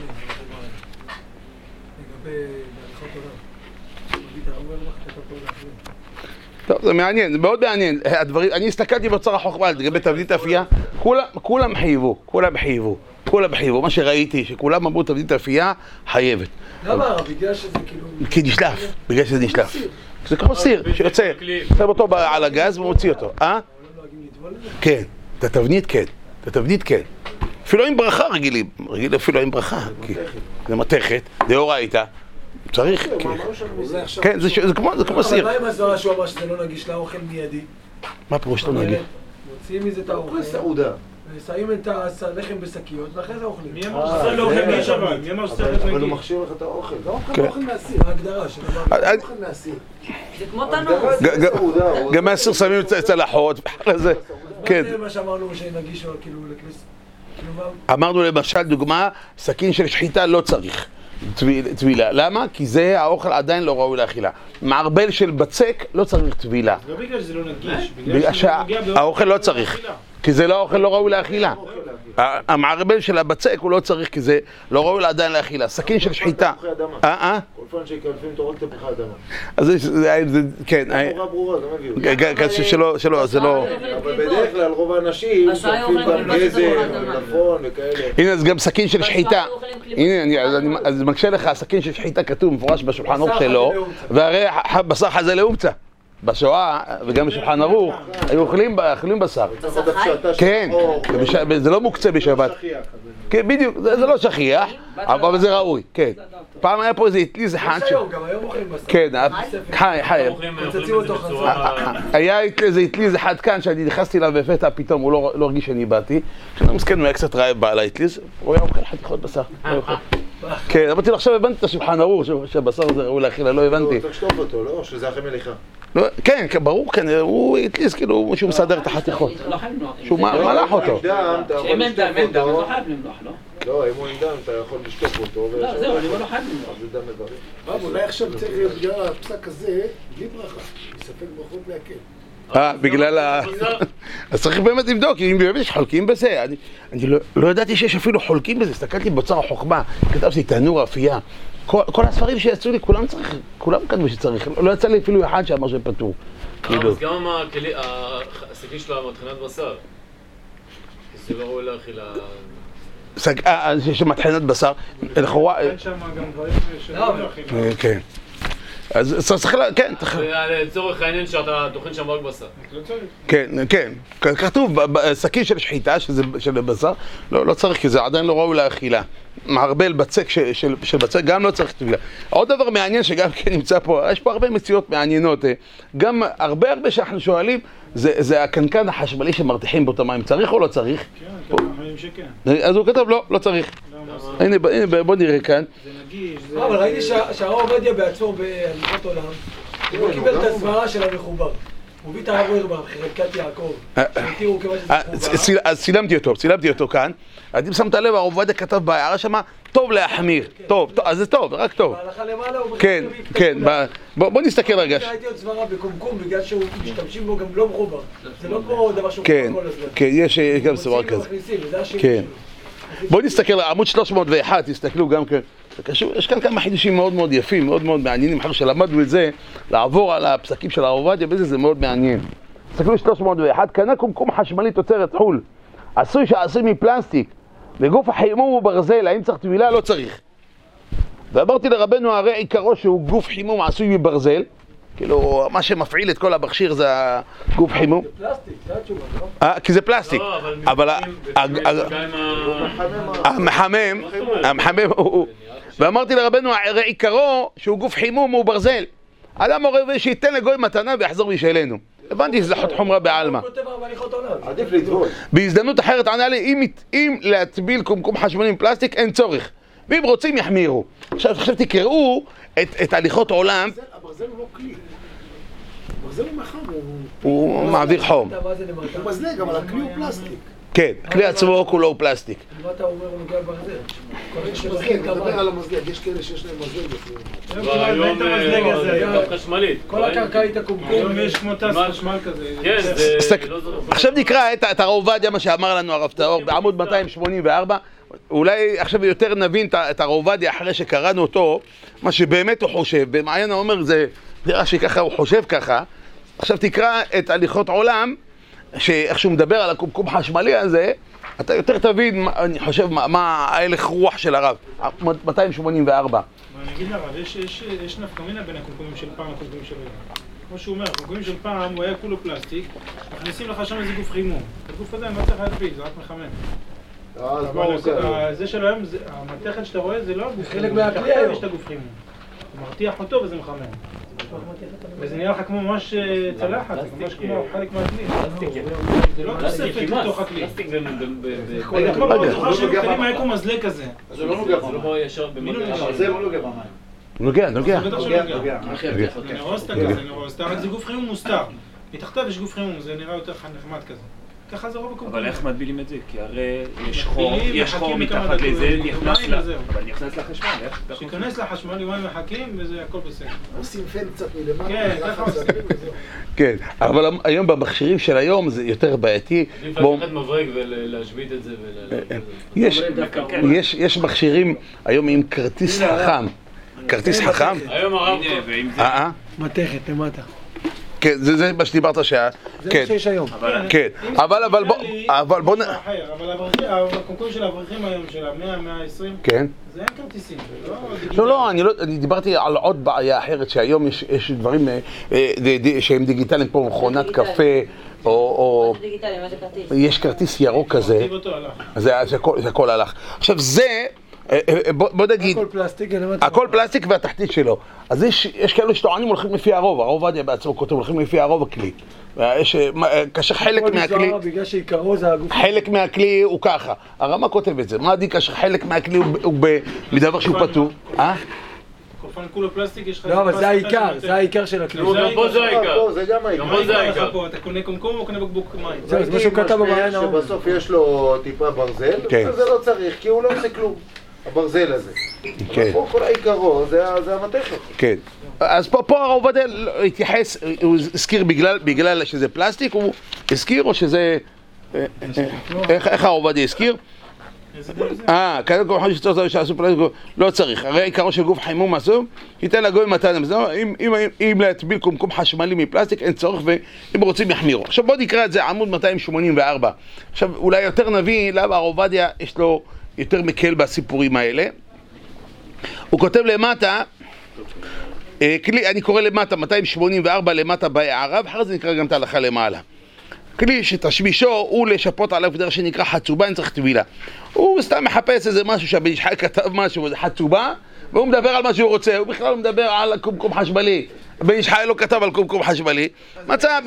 לגבי בהלכות עולם. הרב אוירבך כתב טוב להחליט. טוב, זה מעניין, זה מאוד מעניין. אני הסתכלתי באוצר החוכמה לגבי תבנית אפייה, כולם חייבו. מה שראיתי, שכולם אמרו תבנית אפייה, חייבת. למה הרב? בגלל שזה כאילו... כי נשלף, בגלל שזה נשלף. זה כמו סיר, שיוצא, שם אותו על הגז ומוציא אותו. כן, את התבנית כן. אפילו עם ברכה רגילים, אפילו עם ברכה. זה מתכת, דאורייתא. צריך, כן, זה כמו סיר. אבל מה עם הסברה שהוא אמר שזה לא נגיש לאוכל מיידי? מה פירוש לא נגיש? מוציאים מזה את האוכל, סעודה. ושמים את הלחם בשקיות ואחרי זה אוכלים. מי אמר שזה לא אוכל נגיש אבל? מי אמר שזה לא אבל הוא נגיש? מכשיר לך את האוכל. לא אוכל מהסיר, ההגדרה של אוכל מהסיר. זה כמו תנור. גם מהסיר שמים צלחות, כן. זה מה שאמרנו שנגיש כאילו לכנסת. אמרנו למשל, דוגמה, סכין של שחיטה לא צריך טבילה. למה? כי זה האוכל עדיין לא ראוי לאכילה. מערבל של בצק לא צריך טבילה. לא בגלל שזה לא נגיש, בגלל שהאוכל לא צריך. כי זה לא האוכל לא ראוי לאכילה. המערבל של הבצק הוא לא צריך כי זה לא ראוי עדיין לאכילה. סכין של שחיטה. כל פעם שקלפים תורק תפוחי אדמה. אז זה, כן. ברורה, זה מביאו. שלא, זה לא... אבל בדרך כלל רוב האנשים שורפים גם גזר, מלפון וכאלה. הנה, אז גם סכין של שחיטה. הנה, אז מקשה לך, הסכין של שחיטה כתוב מפורש בשולחן ערוך שלו, והרי בשר חזה לאומצה. בשואה, וגם בשולחן ערוך, היו אוכלים בשר. כן, זה לא מוקצה בשבת. כן, בדיוק, זה לא שכיח, אבל זה ראוי, כן. פעם היה פה איזה אטליז אחד ש... גם היום אוכלים בשר. כן, חי. מצצים אותו חזרה. היה איזה אטליז אחד כאן שאני נכנסתי אליו בפתע, פתאום הוא לא הרגיש שאני באתי. כשאני מסכן, הוא היה קצת רעב בעל האטליז, הוא היה אוכל חתיכות בשר. כן, אמרתי לו, עכשיו הבנתי את השולחן ערוך, שהבשר הזה ראוי לאכילה, לא הבנתי. צריך לשטוף אותו, לא? שזה אחרי מליחה. כן, ברור, כן, הוא התליס כאילו שהוא מסדר את החתיכות. שהוא מלח אותו. שאם אין דם, אז לא חייב למלוח, לא? לא, אם הוא עם דם, אתה יכול לשטוף אותו. לא, זהו, אני לא חייב למלוח. זה דם מבריא. רב, אולי עכשיו צריך להיות בגלל הפסק הזה, בלי ברכה. מספק ברכות להקל. בגלל ה... אז צריך באמת לבדוק, אם באמת יש חולקים בזה. אני לא ידעתי שיש אפילו חולקים בזה. הסתכלתי באוצר החוכמה, כתבתי תנור אפייה. כל הספרים שיצאו לי, כולם כתבו שצריך. לא יצא לי אפילו אחד שאמר שפטור. אז גם הסכין שלה מטחנת בשר. כי זה לא ראוי לאכילה... יש מטחנת בשר. לכאורה... אין שם גם דברים שלא לאכילה. כן. אז צריך, כן. לצורך העניין שאתה טוחן שם רק בשר. כן. כתוב, סכין של שחיטה, שזה של בשר, לא צריך, כי זה עדיין לא ראוי לאכילה. מערבל בצק של בצק, גם לא צריך טבילה. עוד דבר מעניין שגם כן נמצא פה, יש פה הרבה מציאות מעניינות. גם הרבה שאנחנו שואלים, זה הקנקן החשמלי שמרתיחים בו את המים, צריך או לא צריך? כן, אתם חושבים שכן. אז הוא כתב, לא צריך. הנה, בוא נראה כאן. זה נגיש, אבל ראיתי שהרב עובדיה בעצמו בהליכות עולם, הוא קיבל את הסברה של המחובר. הוא הביא את הרב אוירבך, חלקת יעקב, שהתירו כמה שזה מחובר. אז צילמתי אותו כאן. אז אם שמת לב, הרב עובדיה כתב בהערה שמה, טוב להחמיר. טוב, אז זה טוב, רק טוב. בהלכה למעלה הוא כן, בוא נסתכל רגע. ראיתי עוד סברה בקומקום, בגלל שהוא משתמשים בו גם לא מחובר. זה לא כמו דבר שהוא מחובר כל הזמן. כן, יש גם סברה כזה. כן. בואו נסתכל, עמוד 301, תסתכלו גם כן. יש כאן כמה חידושים מאוד מאוד יפים, מאוד מאוד מעניינים. אחרי שלמדנו את זה, לעבור על הפסקים של הרב עובדיה, בזה זה מאוד מעניין. תסתכלו 301, קנה קומקום חשמלי תוצרת חו"ל, שעשוי מפלסטיק, לגוף החימום וברזל, האם צריך טבילה? לא צריך. ואמרתי לרבנו, הרי עיקרו שהוא גוף חימום עשוי מברזל, כאילו, מה שמפעיל את כל המכשיר זה הגוף חימום. זה פלסטיק, זה התשובה, כי זה פלסטיק. אבל המחמם הוא... ואמרתי לרבנו, הרי עיקרו שהוא גוף חימום הוא ברזל. אדם אומר שייתן לגוי מתנה ויחזור וישאלנו. הבנתי שזה חומרה בעלמא. עדיף לטבול. בהזדמנות אחרת ענה לי, אם להטביל קומקום חשמלי מפלסטיק אין צורך. ואם רוצים יחמירו. עכשיו תקראו את הליכות עולם. הברזל הוא לא כלי. הברזל הוא מחם. הוא מעביר חום. הוא מזלג, אבל הכלי הוא פלסטיק. כן, הכלי עצמו כולו הוא פלסטיק. מה אתה אומר הוא נוגע ברזל? מזלג, נדבר על המזלג, יש כאלה שיש להם מזלג בפנים. והיום גם חשמלית. כל הקרקעית הקומקום. היום יש כמו טס חשמל כזה. כן, זה... עכשיו נקרא את הרב עובדיה, מה שאמר לנו הרב טהור, בעמוד 284. אולי עכשיו יותר נבין את הרב עובדיה אחרי שקראנו אותו, מה שבאמת הוא חושב. במעיין האומר זה נראה שככה הוא חושב ככה. עכשיו תקרא את הליכות עולם, שאיך שהוא מדבר על הקומקום חשמלי הזה, אתה יותר תבין, אני חושב, מה ההלך רוח של הרב. 284. אני אגיד לרב, יש נפקא מינה בין הקומקומים של פעם לקומקומים של היום. כמו שהוא אומר, הקומקומים של פעם הוא היה כולו פלסטיק, מכניסים לך שם איזה גוף חימום. הגוף הזה אני לא צריך להדביק, זה רק מחמם. זה של היום, המתכת שאתה רואה זה לא הגוף חימום. חלק מהכלי היום. יש את הגוף חימום. הוא מרתיח אותו וזה מחמם. וזה נראה לך כמו ממש צלחת, זה ממש כמו חלק מהכלי. זה לא תוספת בתוך הכלי. זה כמו בתוכה של כלים היה כמו מזלג כזה. זה לא נוגע במים. זה לא ישר במים. זה לא נוגע במים. נוגע. נרוסטה כזה, נרוסטה, רק זה גוף חימום מוסתר. מתחתיו יש גוף חימום, זה נראה יותר נחמד כזה. ככה זה רוב הקומקום. אבל איך מדבילים את זה? כי הרי יש חור מתחת לזה, נכנס לחשמל, איך? שיכנס לחשמל, יומיים מחכים וזה הכל בסדר. עושים פן קצת מלמעלה. כן, ככה עושים. כן, אבל היום במכשירים של היום זה יותר בעייתי. לקחת מברג ולהשבית את זה יש מכשירים היום עם כרטיס חכם. כרטיס חכם? היום הרב... מתכת למטה. כן, זה מה שדיברת שעה. זה מה שיש היום. כן, אבל בוא נ... אבל הקומקום של האברכים היום, של ה-100, 120, כן. זה אין כרטיסים, לא, אני דיברתי על עוד בעיה אחרת, שהיום יש דברים שהם דיגיטליים פה, מכונת קפה, או... מה זה דיגיטלי? מה זה כרטיס? יש כרטיס ירוק כזה, זה הכל הלך. עכשיו זה... בוא נגיד, הכל פלסטיק והתחתית שלו. אז יש כאלו שטוענים הולכים לפי הרוב, הרב עובדיה בעצמו כותב הולכים לפי הרוב הכלי. כאשר חלק מהכלי הוא ככה. הרמ"א כותב את זה, מה עדיף כאשר חלק מהכלי הוא מדבר שהוא פתור? כופן כולו פלסטיק, יש לך... לא, אבל זה העיקר, זה העיקר של הכלי. גם פה זה העיקר. זה גם העיקר. גם פה זה העיקר. אתה קונה קומקום או קונה בקבוק מים? זהו, זה מה שהוא כתב במעיין האור. שבסוף יש לו טיפה ברזל, אז זה לא צריך, כי הוא לא עושה כלום. הברזל הזה. כן. פה כל העיקרו, זה המתכת. כן. אז פה הרב עובדיה התייחס, הוא הזכיר בגלל שזה פלסטיק, הוא הזכיר או שזה... איך הרב עובדיה הזכיר? כאלה כל אחד שצריך שעשו פלסטיק, לא צריך. הרי עיקרו של גוף חימום עשו, ייתן לגוי מתנה. אם להטביל קומקום חשמלי מפלסטיק, אין צורך, ואם רוצים יחמירו. עכשיו בוא נקרא את זה, עמוד 284. עכשיו אולי יותר נבין למה הרב עובדיה יש לו יותר מקל בסיפורים האלה. הוא כותב למטה, כלי, אני קורא למטה, 284 למטה בהערה, ואחרי זה נקרא גם את ההלכה למעלה. כלי שתשמישו הוא לשפות עליו דרך שנקרא חצובה, אין צריך טבילה. הוא סתם מחפש איזה משהו שהבן איש חי כתב משהו, איזה חצובה, והוא מדבר על מה שהוא רוצה, הוא בכלל מדבר על קומקום חשמלי. הבן איש חי לא כתב על קומקום חשמלי. מצא...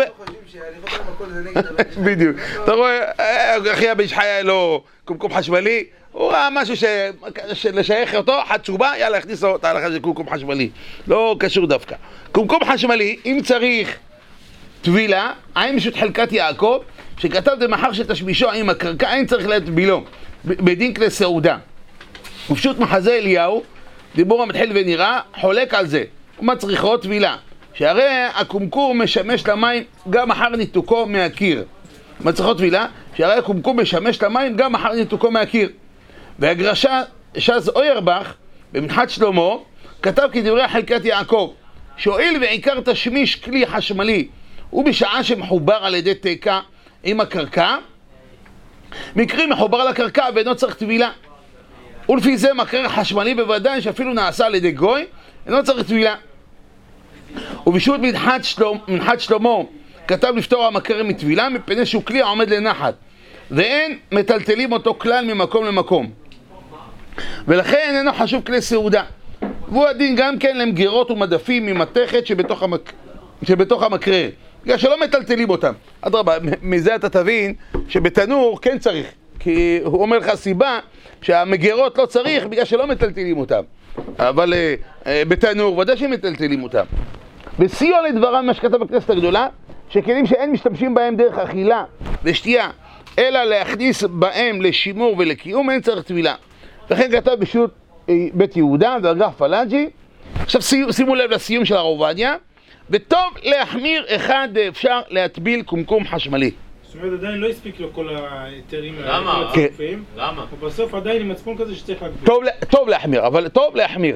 בדיוק. אתה רואה, אחי הבן איש חי היה לו קומקום חשמלי, הוא ראה משהו לשייך אותו, חצובה, יאללה, הכניס לו את ההלכה של קומקום חשמלי. לא קשור דווקא. קומקום חשמלי, אם צריך טבילה, האם פשוט חלקת יעקב, שכתב דמחר שתשמישו עם הקרקע, אין צריך להטבילו, בדין כלי סעודה. ופשוט מחזה אליהו, דיבור המתחיל ונראה, חולק על זה. ומה צריכו? טבילה. שהרי הקומקום משמש למים גם אחר ניתוקו מהקיר. מה צריכו טבילה? שהרי הקומקום משמש למים גם אחר ניתוקו מהקיר. והגרשה שז אוירבך, במנחת שלמה, כתב כדברי חלקת יעקב, שהואיל ועיקר תשמיש כלי חשמלי, ובשעה שמחובר על ידי תקע עם הקרקע, מקרים מחובר לקרקע ואינו צריך טבילה. ולפי זה מקרר חשמלי בוודאי שאפילו נעשה על ידי גוי, אינו צריך טבילה. ובשו"ת מנחת שלמה כתב לפתור המקרר מטבילה מפני שהוא כלי העומד לנחת, ואין מטלטלים אותו כלל ממקום למקום. ולכן אינו חשוב כלי סעודה. והוא הדין גם כן למגירות ומדפים ממתכת שבתוך המקרר. בגלל שלא מטלטלים אותם. אדרבה, מזה אתה תבין שבתנור כן צריך. כי הוא אומר לך סיבה שהמגירות לא צריך בגלל שלא מטלטלים אותם. אבל בתנור ודאי שמטלטלים אותם. בסיוע לדבריו מה שכתב בכנסת הגדולה, שכלים שאין משתמשים בהם דרך אכילה ושתייה, אלא להכניס בהם לשימור ולקיום, אין צריך טבילה. לכן כתב בשו"ת בית יהודה ואגרח פלאג'י. עכשיו שימו לב לסיום של הרב עובדיה. וטוב להחמיר אחד אפשר להטביל קומקום חשמלי. זאת אומרת, עדיין לא הספיק לו כל היתרים האלה. למה? למה? ובסוף עדיין עם מצפון כזה שצריך להגביל. טוב להחמיר, אבל טוב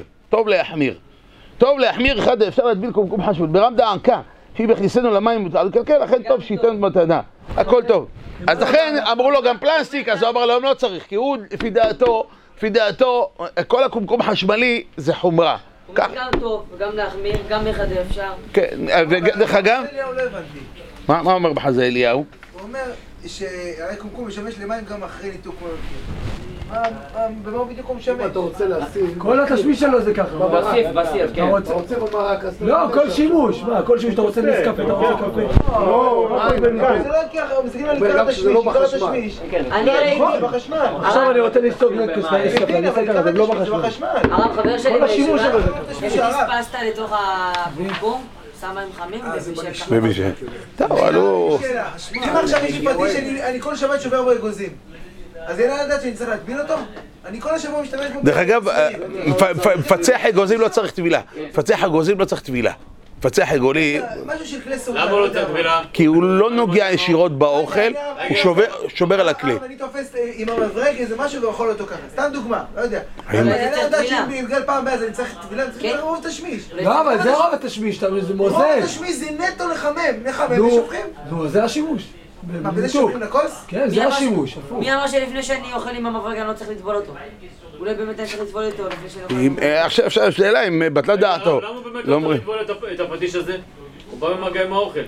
להחמיר אחד אפשר להטביל קומקום חשמלי. ברם דענקה, שהיא בכניסנו למים מותר לקלקל, לכן טוב שייתן מתנה. הכל טוב. אז לכן אמרו לו גם פלסטיק, אז הוא אמר לו לא צריך, כי הוא לפי דעתו, כל הקומקום חשמלי זה חומרה. גם טוב, וגם להחמיר, גם אחד אפשר. כן, ודרך אגב... מה אומר בחזה אליהו? הוא אומר שהרי קומקום משמש למים גם אחרי ניתוק כל המקרה. במה הוא בדיוק הוא משמש? אם אתה רוצה להשים... כל התשמיש שלו זה ככה. בסיף, כן. אתה רוצה במרק, אז... לא, כל שימוש. מה, כל שימוש אתה רוצה נסקפה, אתה רוצה קפה. זה לא כי אנחנו מסתכלים על עיקר התשמיש, אני ראיתי בחשמל. עכשיו אני רוצה לסתוק נסקפה, אני אסתכל על זה, לא בחשמל. הרב חבר שלי כל השימוש שלו זה ככה. הכניס פסטה לתוך הקומקום, שמה עם חמים בבישל. טוב, אבל הוא... אם עכשיו יש לי פרטי שאני כל שבת שובר בו אגוזים, אז אין לדעת שאני צריך להטביל אותו? אני כל השבוע משתמש בו... דרך אגב, מפצח אגוזים לא צריך טבילה. מפצח אגוזים לא צריך טבילה. מפצח אגוזים... משהו של כלי סעודה. למה הוא לא צריך טבילה? כי הוא לא נוגע ישירות באוכל, הוא שובר על הכלי. אני תופס עם המברג איזה משהו ואוכל אותו ככה. סתם דוגמה, לא יודע. אני יודעת שאם בגלל פעם הבאה אז אני צריך טבילה, אני צריך לרוב תשמיש. לא, אבל זה רוב התשמיש, זה מוזג. רוב התשמיש זה נטו לחמם ושופכים. נו, זה השימוש. מה, בזה שופכים לכוס? כן, זה השימוש. מי אמר שלפני שאני אוכל עם המברג אני לא צריך לטבול אותו? אולי באמת אני צריך לטבול אותו לפני שאני אוכל. עכשיו שאלה אם בטלה דעתו. למה באמת לא צריך לטבול את הפטיש הזה? הוא בא במגע עם האוכל.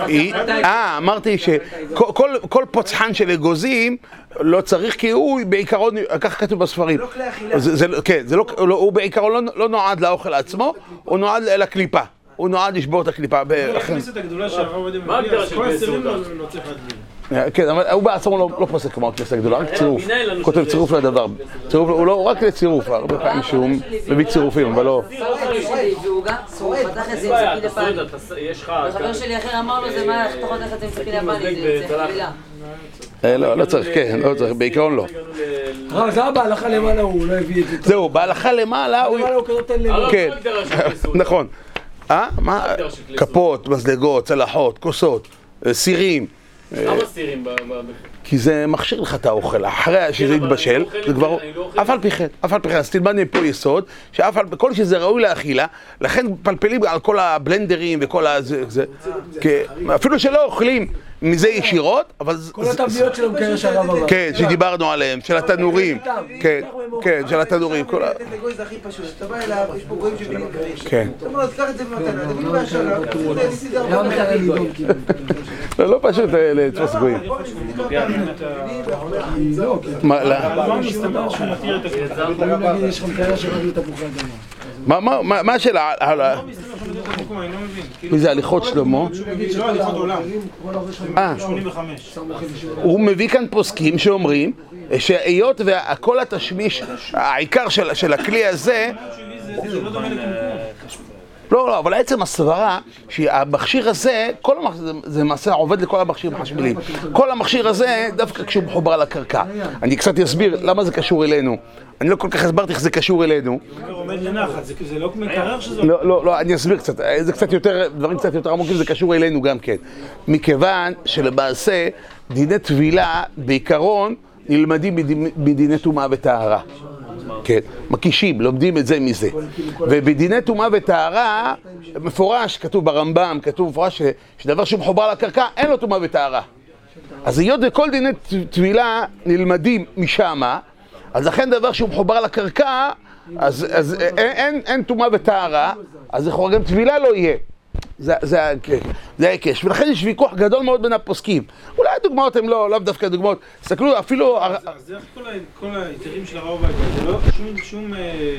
אמרתי שכל פוצחן של אגוזים לא צריך כי הוא בעיקרון, כך כתוב בספרים. זה לא כלי אכילה. כן, הוא בעיקרון לא נועד לאוכל עצמו, הוא נועד לקליפה. הוא נועד לשבור את הקליפה. הכנסת הגדולה שהרב עובדיה מביא, אז כל הסירים לא צריך להדביל. כן, אבל הוא בעצמו לא פוסק כמו הכנסת הגדולה, רק צירוף. כותב צירוף לדבר. הוא לא רק לצירוף, הרבה פעמים שהוא מביא צירופים, אבל לא... והוא גם פתח את זה עם סכין לפני. וחבר שלי אחר אמר לו זה מה תוכל תחת עם סכין לפני, זה חבילה. לא צריך, כן, לא צריך, בעיקרון לא. זה היה בהלכה למעלה, הוא לא הביא את זה. זהו, בהלכה למעלה הוא... כן, נכון. מה? כפות, מזלגות, צלחות, כוסות, סירים. כמה סירים? כי זה מכשיר לך את האוכל, אחרי שזה יתבשל, זה כבר... אף על פי כן, אז תלמד מפה יסוד, שאף על כל שזה ראוי לאכילה, לכן פלפלים על כל הבלנדרים וכל זה, אפילו שלא אוכלים מזה ישירות, אבל... כל התבניות שלהם כאלה שהרב אמר. כן, שדיברנו עליהם, של התנורים, כן, של התנורים, כל ה... זה הכי פשוט, אתה בא אליו, יש פה גויים שבינים גרים. כן. אתה אומר, אז קח את זה במתנה, תבינו מהשנה, לא פשוט לתפוס גויים. מה השאלה? מי זה הליכות שלמה? הוא מביא כאן פוסקים שאומרים שהיות וכל התשמיש, העיקר של הכלי הזה, לא, אבל עצם הסברה שהמכשיר הזה, זה מעשה עובד לכל המכשירים החשמליים. כל המכשיר הזה, דווקא כשהוא מחובר לקרקע. אני קצת אסביר למה זה קשור אלינו. אני לא כל כך הסברתי איך זה קשור אלינו. הוא עומד לנחת, זה לא מקרר שזה... לא, אני אסביר קצת. זה קצת יותר, דברים קצת יותר עמוקים, זה קשור אלינו גם כן. מכיוון שלמעשה, דיני טבילה, בעיקרון, נלמדים בדיני טומאה וטהרה. כן, מקישים, לומדים את זה מזה. ובדיני טומאה וטהרה, מפורש, כתוב ברמב"ם, כתוב מפורש שדבר שהוא מחובר לקרקע, אין לו טומאה וטהרה. אז היות וכל דיני טבילה נלמדים משמה, אז לכן דבר שהוא מחובר לקרקע, אז אין טומאה וטהרה, אז לכאורה גם טבילה לא יהיה. זה ההיקש, ולכן יש ויכוח גדול מאוד בין הפוסקים. אולי הדוגמאות הן לא דווקא דוגמאות, תסתכלו אפילו... זה כל היתרים של הרב עובדיה, זה לא שום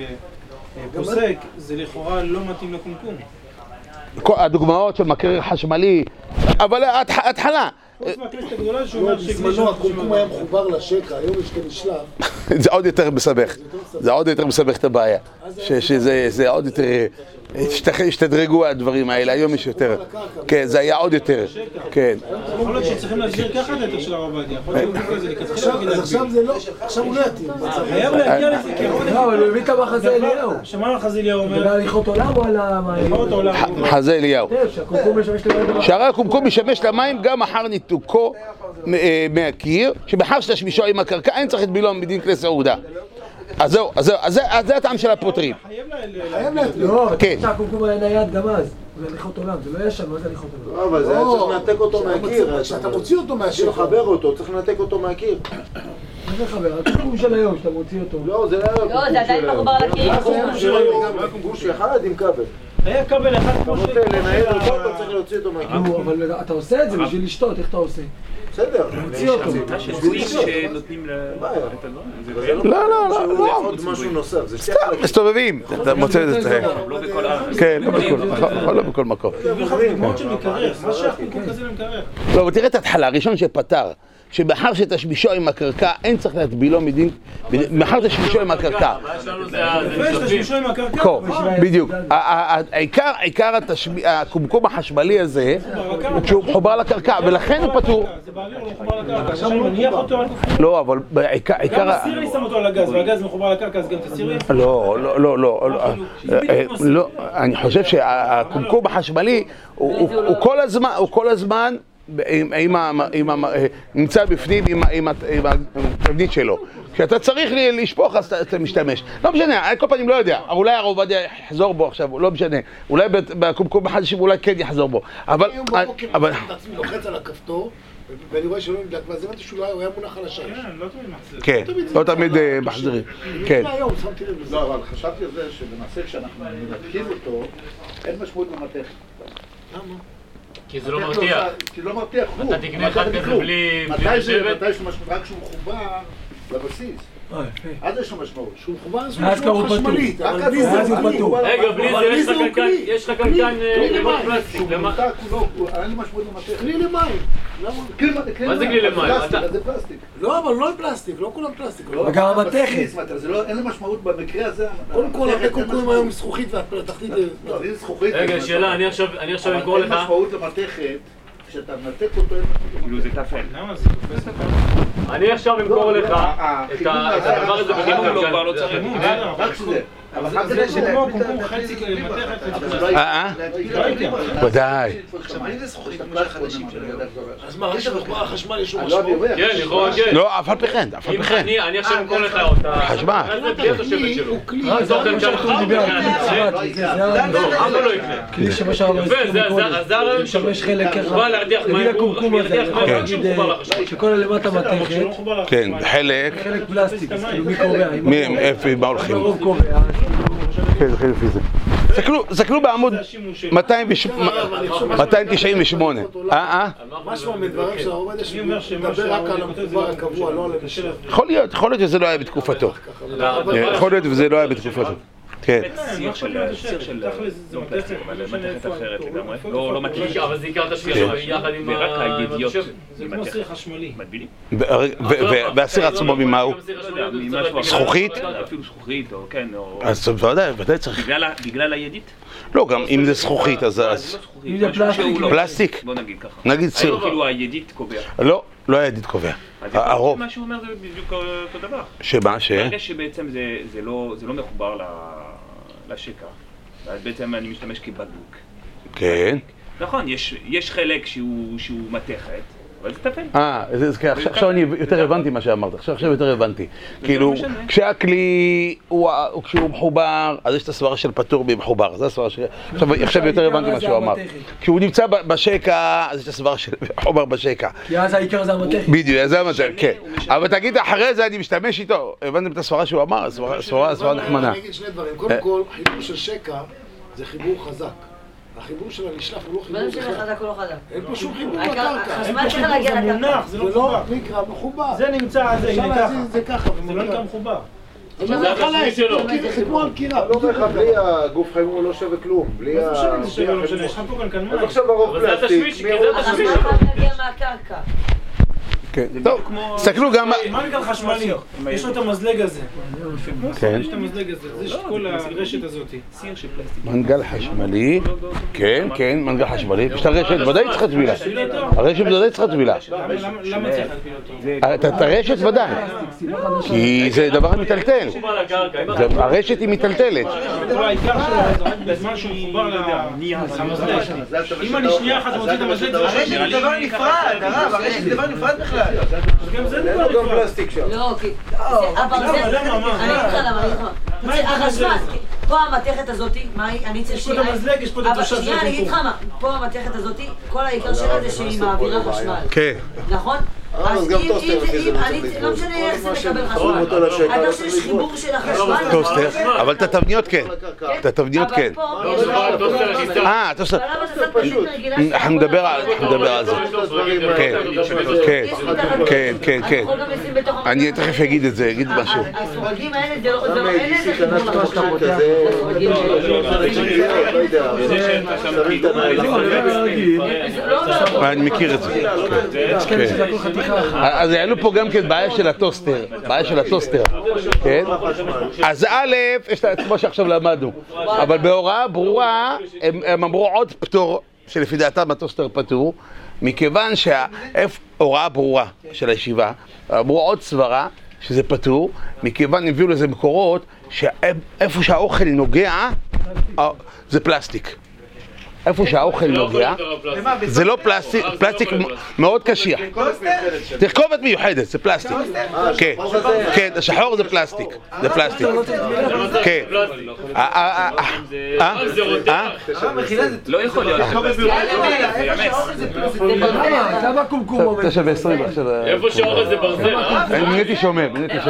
פוסק, זה לכאורה לא מתאים לקומקום. הדוגמאות של מקרר חשמלי, אבל התחלה. חוץ מהכנסת הגדולה שהוא אומר בזמנו הקומקום היה מחובר לשקע, היום יש כאן שלב. זה עוד יותר מסבך, זה עוד יותר מסבך את הבעיה. שזה עוד יותר, השתדרגו הדברים האלה, היום יש יותר. כן, זה היה עוד יותר. כן. יכול להיות שצריכים להסביר ככה את היתר של הרב עובדיה. אז עכשיו זה לא, עכשיו הוא לא יתיר. חייב להגיע לזה, כי לא, אבל הוא הביא את המחזה אליהו. שמה מחזה אליהו אומר? זה בהליכות עולם או על המים? מחזה אליהו. שהקומקום משמש למים. שהרי הקומקום משמש למים גם אחר ניתוקו מהקיר, שבחר שתשמישו עם הקרקע, אין צריך את בילום מדין כלי סעודה. אז זהו, אז זה הטעם של הפותרים. חייב להתיר. לא, שהקומקום היה נייד גם אז. זה הליכות עולם, זה לא ישן, מה זה הליכות עולם? לא, אבל זה היה צריך לנתק אותו מהקיר. כשאתה מוציא אותו מהשקע. לחבר אותו, צריך לנתק אותו מהקיר. מה זה חבר? הקומקום של היום, שאתה מוציא אותו. לא, זה לא היה הקומקום לא, זה עדיין מחובר לקיר. הקומקום של אחד עם כבל. היה כבל אחד כמו אתה רוצה לנהל אותו, אתה צריך להוציא אותו מהקיר. אבל אתה עושה את זה בשביל לשתות, איך אתה עושה? בסדר. מוציא אותו. שנותנים לא. עוד משהו נוסף. סתם, מסתובבים. אתה מוצא את זה. לא בכל הארץ. כן, לא בכל מקום. דוגמאות של מקרר, מה שהקומקום כזה למקרר? לא, אבל תראה את ההתחלה, הראשון שפתר. שבחר שתשמישו עם הקרקע, אין צריך להטבילו מדין, מחר תשמישו עם הקרקע. תשמישו עם הקרקע? בדיוק. העיקר הקומקום החשמלי הזה, שהוא מחובר לקרקע, ולכן הוא פתור. זה באוויר לא מחובר לקרקע, עכשיו הוא מניח אותו על גופים. לא, אבל העיקר... גם הסירי שם אותו על הגז, והגז מחובר לקרקע, אז גם את הסירי? לא. אני חושב שהקומקום החשמלי, הוא כל הזמן, נמצא בפנים עם התבנית שלו. כשאתה צריך לשפוך אז אתה משתמש. לא משנה, כל פעמים לא יודע. אולי הרב עובדיה יחזור בו עכשיו, לא משנה. אולי בקומקום החדשים אולי כן יחזור בו. אבל... היום בבוקר אני עצמי לוחץ על הכפתור ואני רואה שלא נדלק, ואז הבנתי שהוא היה מונח על השמש. כן, לא תמיד מחזירים. כן. היום שמתי לב לזה. לא, אבל חשבתי על זה שבנושא כשאנחנו מנתקים אותו, אין משמעות למתכת. למה? כי זה לא מרתיח. כי לא מרתיח. אתה תקנה אחד כזה בלי לשבת? מתי שהוא רק כשהוא מחובר לבסיס. אז יש לו משמעות. שהוא מחובר זה משמעות חשמלית. רגע, בלי זה יש לך קנקן למות פלסטיק. אין לי משמעות למתכת. כלי למים. מה זה כלי למים? זה פלסטיק. לא, אבל לא פלסטיק, לא כולם פלסטיק. וגם המתכת. אין לי משמעות במקרה הזה. קודם כל, הרבה קומקומים היום מזכוכית והתחתית... לא, זה זכוכית. רגע, שאלה, אני עכשיו אמכור לך. אין משמעות למתכת, כשאתה מנתק אותו אין משמעות. כאילו זה תפל. למה זה תופס לך? אני עכשיו אמכור לך את הדבר הזה בחימום לא, כבר לא צריך. אבל זה כמו קומקום חצי מתכת, חצי ודאי. עכשיו, אני זה זכוכית כמו שהחדשים שלו. אז מה, יש בחברה החשמל יש לו משמעות? כן, לכאורה כן. לא, אף על פי כן, אף על פי כן. אני עכשיו אמכור לך אותה. חשמל. זה בלי התושבת שלו. זה אוכל גם חם, אבא לא יקנה. כלי שמשל זה הרעיון שלו. הוא בא להרדיח מים, שכל הלמטה מתכת. כן, חלק פלסטיק, מי קובע? איפה, מה הולכים? הרוב קובע. כן, זה חלק לפי זה. סתכלו בעמוד 298. משהו מדברים של העובד שמדבר רק על המחובר הקבוע, לא על המשל. יכול להיות שזה לא היה בתקופתו. יכול להיות וזה לא היה בתקופתו. כן. סיר של לא פלסטיק, אבל מתכת אחרת לגמרי. לא מתכת. אבל זה עיקר את השביעה יחד עם ורק הידיעות. זה כמו סיר חשמלי. מדבילים. והסיר עצמו ממה הוא? זכוכית? אפילו זכוכית, או כן, או... אז ודאי צריך. בגלל הידית? לא, גם אם זה זכוכית, אז... פלסטיק? בוא נגיד ככה. נגיד סיר. כאילו הידית קובע. לא הידית קובע. הרוב. מה שהוא אומר זה בדיוק אותו דבר. שמה? ברגע שבעצם זה לא מחובר לשקע, אז בעצם אני משתמש כבדוק. כן. נכון, יש חלק שהוא מתכת, אבל זה טפל. עכשיו אני יותר הבנתי מה שאמרת, עכשיו יותר הבנתי. כאילו, כשהכלי, כשהוא מחובר, אז יש את הסברה של פטור במחובר, זה הסברה של... עכשיו יותר הבנתי מה שהוא אמר. כשהוא נמצא בשקע, אז יש את הסברה של מחובר בשקע. כי אז העיקר זה המתכת. בדיוק, זה המתכת, כן. אבל תגיד, אחרי זה אני משתמש איתו, הבנתם את הסברה שהוא אמר, הסברה נחמנה. אני אגיד שני דברים, קודם כל, חיבור של שקע זה חיבור חזק. החיבור של הנשלח הוא לא חיבור בכלל. חזק הוא לא חזק. אין פה שום חיבור לקרקע. חשמל צריך להגיע לקרקע. זה לא נקרא מחובר. זה נמצא, זה ככה. זה ככה. זה לא נקרא מחובר. זה לא חלק, זה כמו על קירה. לא אומר לך, בלי הגוף חיימור הוא לא שווה כלום. בלי ה... יש לך פה כאן מים. אז עכשיו הרוב פלסטיק. החשמל חייב להגיע מהקרקע. כן, טוב, תסתכלו גם... מנגל חשמלי, יש לו את המזלג הזה. כן. יש את המזלג הזה, זה כל הרשת הזאת. מנגל חשמלי, כן, מנגל חשמלי. יש את הרשת, ודאי צריכה טבילה. הרשת ודאי צריכה טבילה. למה צריך להטביל אותו? את הרשת ודאי. כי זה דבר מטלטל. הרשת היא מטלטלת. כל העיקר שלו זה רק בזמן שהוא מחובר למזלג. אם אני שנייה אחת מוציא את המזלג, זה הרשת זה דבר נפרד, הרב, הרשת זה דבר נפרד בכלל. גם זה דבר נפרד. גם פלסטיק שם. לא, כי... אני אגיד לך למה, החשמל, פה המתכת הזאתי, אני צריך יש פה את המזלג, יש פה את התושב של אני אגיד לך מה, פה המתכת הזאתי, כל העיקר שלה זה שהיא מעבירה חשמל. כן. נכון? אז גם טוסטר לפי זה לא משנה איך זה מקבל חשמל. אתה חושב שיש חיבור של החשמל? טוסטר, אבל את התבניות כן. את התבניות כן. טוסטר. אנחנו נדבר על זה. כן. אני תכף אגיד את זה, אגיד משהו. הסורגים האלה זה חיבור לחשמל. אני מכיר את זה. אז העלו פה גם כן בעיה של הטוסטר, כן? אז א', יש את כמו שעכשיו למדנו, אבל בהוראה ברורה הם אמרו עוד פטור שלפי דעתם הטוסטר פטור, מכיוון שההוראה ברורה של הישיבה, אמרו עוד סברה שזה פטור, מכיוון הביאו לזה מקורות שאיפה שהאוכל נוגע זה פלסטיק. איפה שהאוכל נוגע, זה לא פלסטיק, פלסטיק מאוד קשיח. תרכובת מיוחדת, זה פלסטיק. כן, השחור זה פלסטיק. זה פלסטיק. כן. לא יכול להיות. זה ימס. כמה קומקום? 9:20 עכשיו. איפה שהאוכל זה ברזל, נהייתי שומר.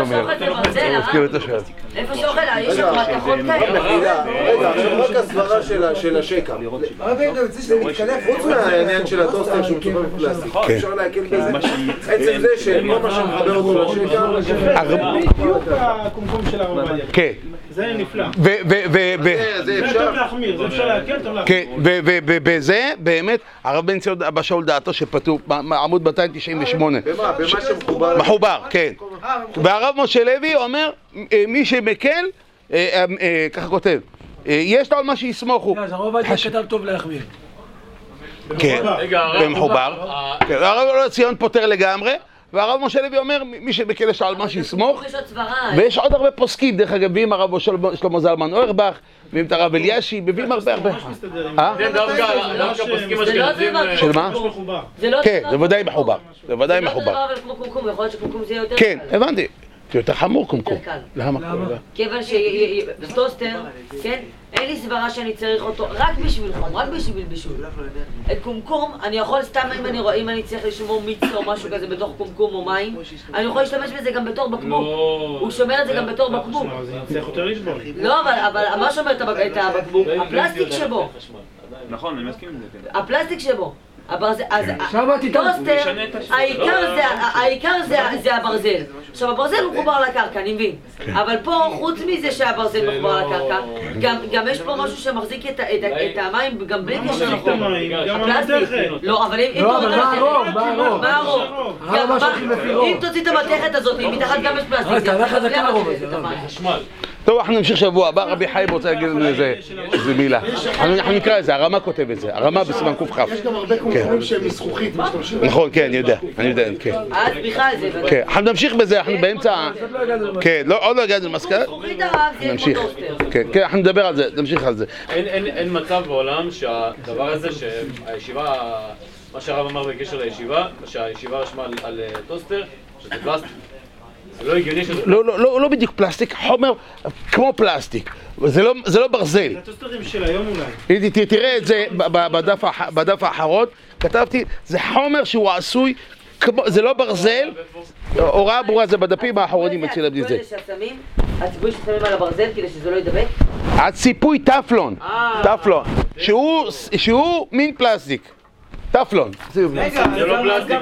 איפה שאוכל, יש שם מתכות כאלה. רגע, רק הסברה של השקע. חוץ מהעניין של הטוסטר שהוא מצופה בפלסטיק, אפשר להקל בזה. עצם זה שכל מה שמחבר אותו לשקע, בדיוק הקומקום של הרמב"ם. כן. זה נפלא. זה אפשר להחמיר, זה אפשר להקל, טוב להחמיר. כן, ובזה באמת הרב בן ציון אבא שאול דעתו שפטור, עמוד 298. במה שמחובר? מחובר, כן. והרב משה לוי אומר, מי שמקל, ככה כותב, יש לו על מה שיסמוכו. אז הרב עובדיה כתב טוב להחמיר. כן, במחובר. הרב ציון פותר לגמרי, והרב משה לוי אומר, מי שבכלא שעל מה שיסמוך, יש עוד סברה. ויש עוד הרבה פוסקים, דרך אגב, מביאים הרב שלמה זלמן אוירבך, מביאים את הרב אלישי, מביאים הרבה. דווקא פוסקים אשכנזים... של מה? כן, זה ודאי מחובר. זה ודאי מחובר. זה לא דבר אבל כמו קומקום, יכול להיות שקומקום זה יהיה יותר כן, הבנתי. זה יותר חמור קומקום. למה? כיוון שבטוסטר, כן? אין לי סברה שאני צריך אותו רק בשביל חום, רק בשביל בישול. את קומקום, אני יכול סתם אם אני צריך לשמור מיץ או משהו כזה בתוך קומקום או מים, אני יכול להשתמש בזה גם בתור בקבוק. הוא שומר את זה גם בתור בקבוק. לא, אבל מה שומר את הבקבוק? הפלסטיק שבו. נכון, אני מסכים עם זה. הפלסטיק שבו. טוסטר, העיקר זה הברזל. עכשיו הברזל הוא מחובר לקרקע, אני מבין. אבל פה, חוץ מזה שהברזל מחובר לקרקע, גם יש פה משהו שמחזיק את המים גם בלי קשר לחום. הפלסטיק. לא, אבל אם אם תוציא את המתכת הזאת, מתחת גם יש פלסטיק. טוב, אנחנו נמשיך שבוע הבא, רבי חיים רוצה להגיד לנו איזה מילה. אנחנו נקרא את זה, הרמה כותב את זה, הרמה בסימן קוף חף. יש גם הרבה קומקומים שהם מזכוכית, משתמשים. נכון, כן, אני יודע, כן. אז בכלל זה... כן, אנחנו נמשיך בזה, אנחנו באמצע... כן, עוד לא הגענו למסקנה. נמשיך. כן, אנחנו נדבר על זה, נמשיך על זה. אין מצב בעולם שהדבר הזה, שהישיבה, מה שהרב אמר בקשר לישיבה, שהישיבה רשמה על טוסטר, שזה פלסטיק. לא הגיוני שזה... לא בדיוק פלסטיק, חומר כמו פלסטיק, זה לא ברזל. זה הטוסטרים של היום אולי. תראה את זה בדף האחרון, כתבתי, זה חומר שהוא עשוי, זה לא ברזל, הוראה ברורה זה בדפים האחרונים אצל הבדי זה. הציפוי ששמים על הברזל כדי שזה לא ידבק? הציפוי טפלון, שהוא מין פלסטיק. טפלון. רגע, זה לא פלסטיק,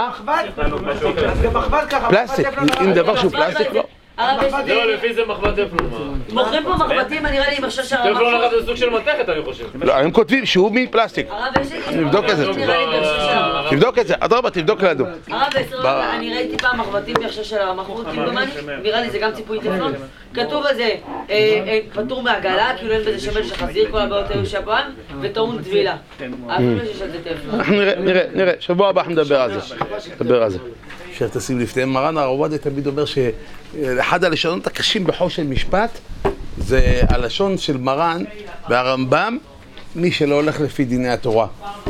אז גם מחבת ככה. פלסטיק, אם דבר שהוא פלסטיק לא. לא, לפי זה מחבת טפלון. מוכרים פה מחבטים, אני נראה לי עם עכשיו של הרמחות. טפלון זה סוג של מתכת, אני חושב. לא, הם כותבים שהוא מין פלסטיק. נבדוק את זה. תבדוק את זה, אדרבה, תבדוק לידו. אני ראיתי פעם מחבטים בהכשר של הרמחות, נראה לי זה גם ציפוי טפלון. כתוב על זה, פטור מהגלה, כאילו אין בזה שמן שחזיר, כל הבעיות היו שהפעם, וטעון טבילה. אפילו שיש על זה טפלון. אנחנו נראה, שבוע הבא אנחנו נדבר על זה. שתשים לפני מרן הרב עובדיה תמיד אומר שאחד הלשונות הקשים בחושן משפט זה הלשון של מרן והרמב"ם, מי שלא הולך לפי דיני התורה.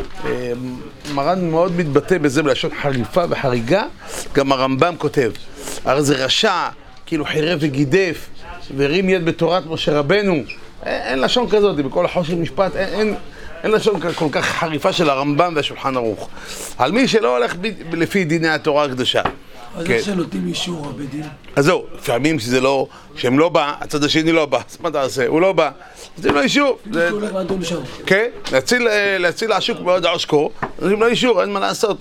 מרן מאוד מתבטא בזה בלשון חריפה וחריגה, גם הרמב"ם כותב. הרי זה רשע, כאילו חירף וגידף, והרים יד בתורת משה רבנו. אין לשון כזאת, בכל החושן משפט אין לשון כל כך חריפה של הרמב"ם והשולחן ערוך. על מי שלא הולך לפי דיני התורה הקדושה. אז איך שנותנים אישור הבדין? אז זהו, לפעמים שזה לא, שהם לא בא, הצד השני לא בא, אז מה אתה עושה? הוא לא בא, אז הם לא אישור. כן, להציל השוק מאוד העושקו, אז הם לא אישור, אין מה לעשות.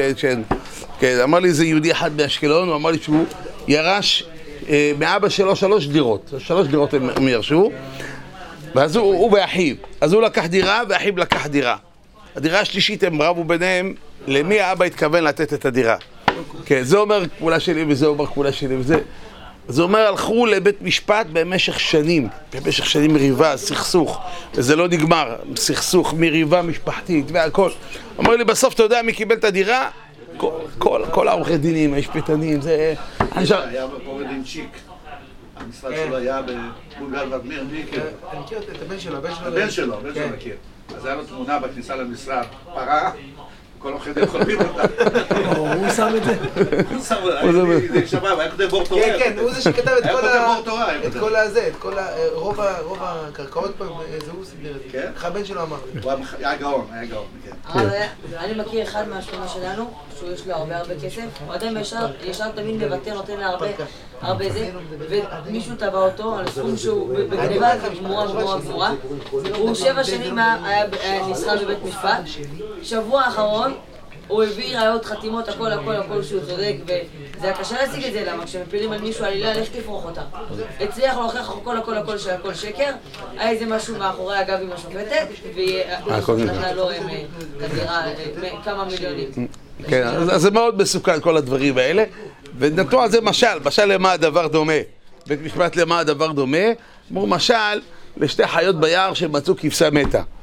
אמר לי איזה יהודי אחד באשקלון, הוא אמר לי שהוא ירש מאבא שלו 3 דירות. 3 דירות הם ירשו. ואז הוא ואחיו, אז הוא לקח דירה ואחיו לקח דירה. הדירה השלישית הם רבו ביניהם למי האבא התכוון לתת את הדירה. כן, זה אומר כפולה שלי וזה אומר כפולה שלי וזה. זה אומר הלכו לבית משפט במשך שנים מריבה, סכסוך, וזה לא נגמר, סכסוך מריבה משפחתית והכל. אומר לי בסוף אתה יודע מי קיבל את הדירה? כל העורכי דינים, המשפטנים, זה... היה עורך דין צ'יק. המשרד שלו היה בבולגר ודמיר, מי הכיר? אני מכיר את הבן שלו, הבן שלו מכיר. אז היה לו תמונה בכניסה למשרד, פרה, כל עורכי דין חולבים אותה. הוא שם את זה? הוא שם, זה שמה, הוא היה כותב בור תורה. כן, הוא זה שכתב את כל הזה, רוב הקרקעות פה, זה הוא סידר את זה. איך הבן שלו אמר לי. הוא היה גאון, כן. אני מכיר אחד מהשכונה שלנו, שיש לו הרבה כסף, הוא עדיין ישר תמיד מבטא, נותן לה הרבה זה, ומישהו טבע אותו על סכום שהוא בגניבה גמורה. הוא 7 שנים היה נסחר בבית משפט. שבוע האחרון הוא הביא ראיות חתימות, הכל שהוא צודק, וזה היה קשה להשיג את זה, למה כשמפילים על מישהו עלילה, לך תפרוך אותה. הצליח להוכיח הכל שהכל שקר, היה איזה משהו מאחורי הגב עם השופטת, והיא נתנה לו כדירה כמה מיליונים. כן, אז זה מאוד מסוכן כל הדברים האלה, ונתנו על זה משל למה הדבר דומה. בית משפט למה הדבר דומה, אמרו משל לשתי חיות ביער שמצאו כבשה מתה.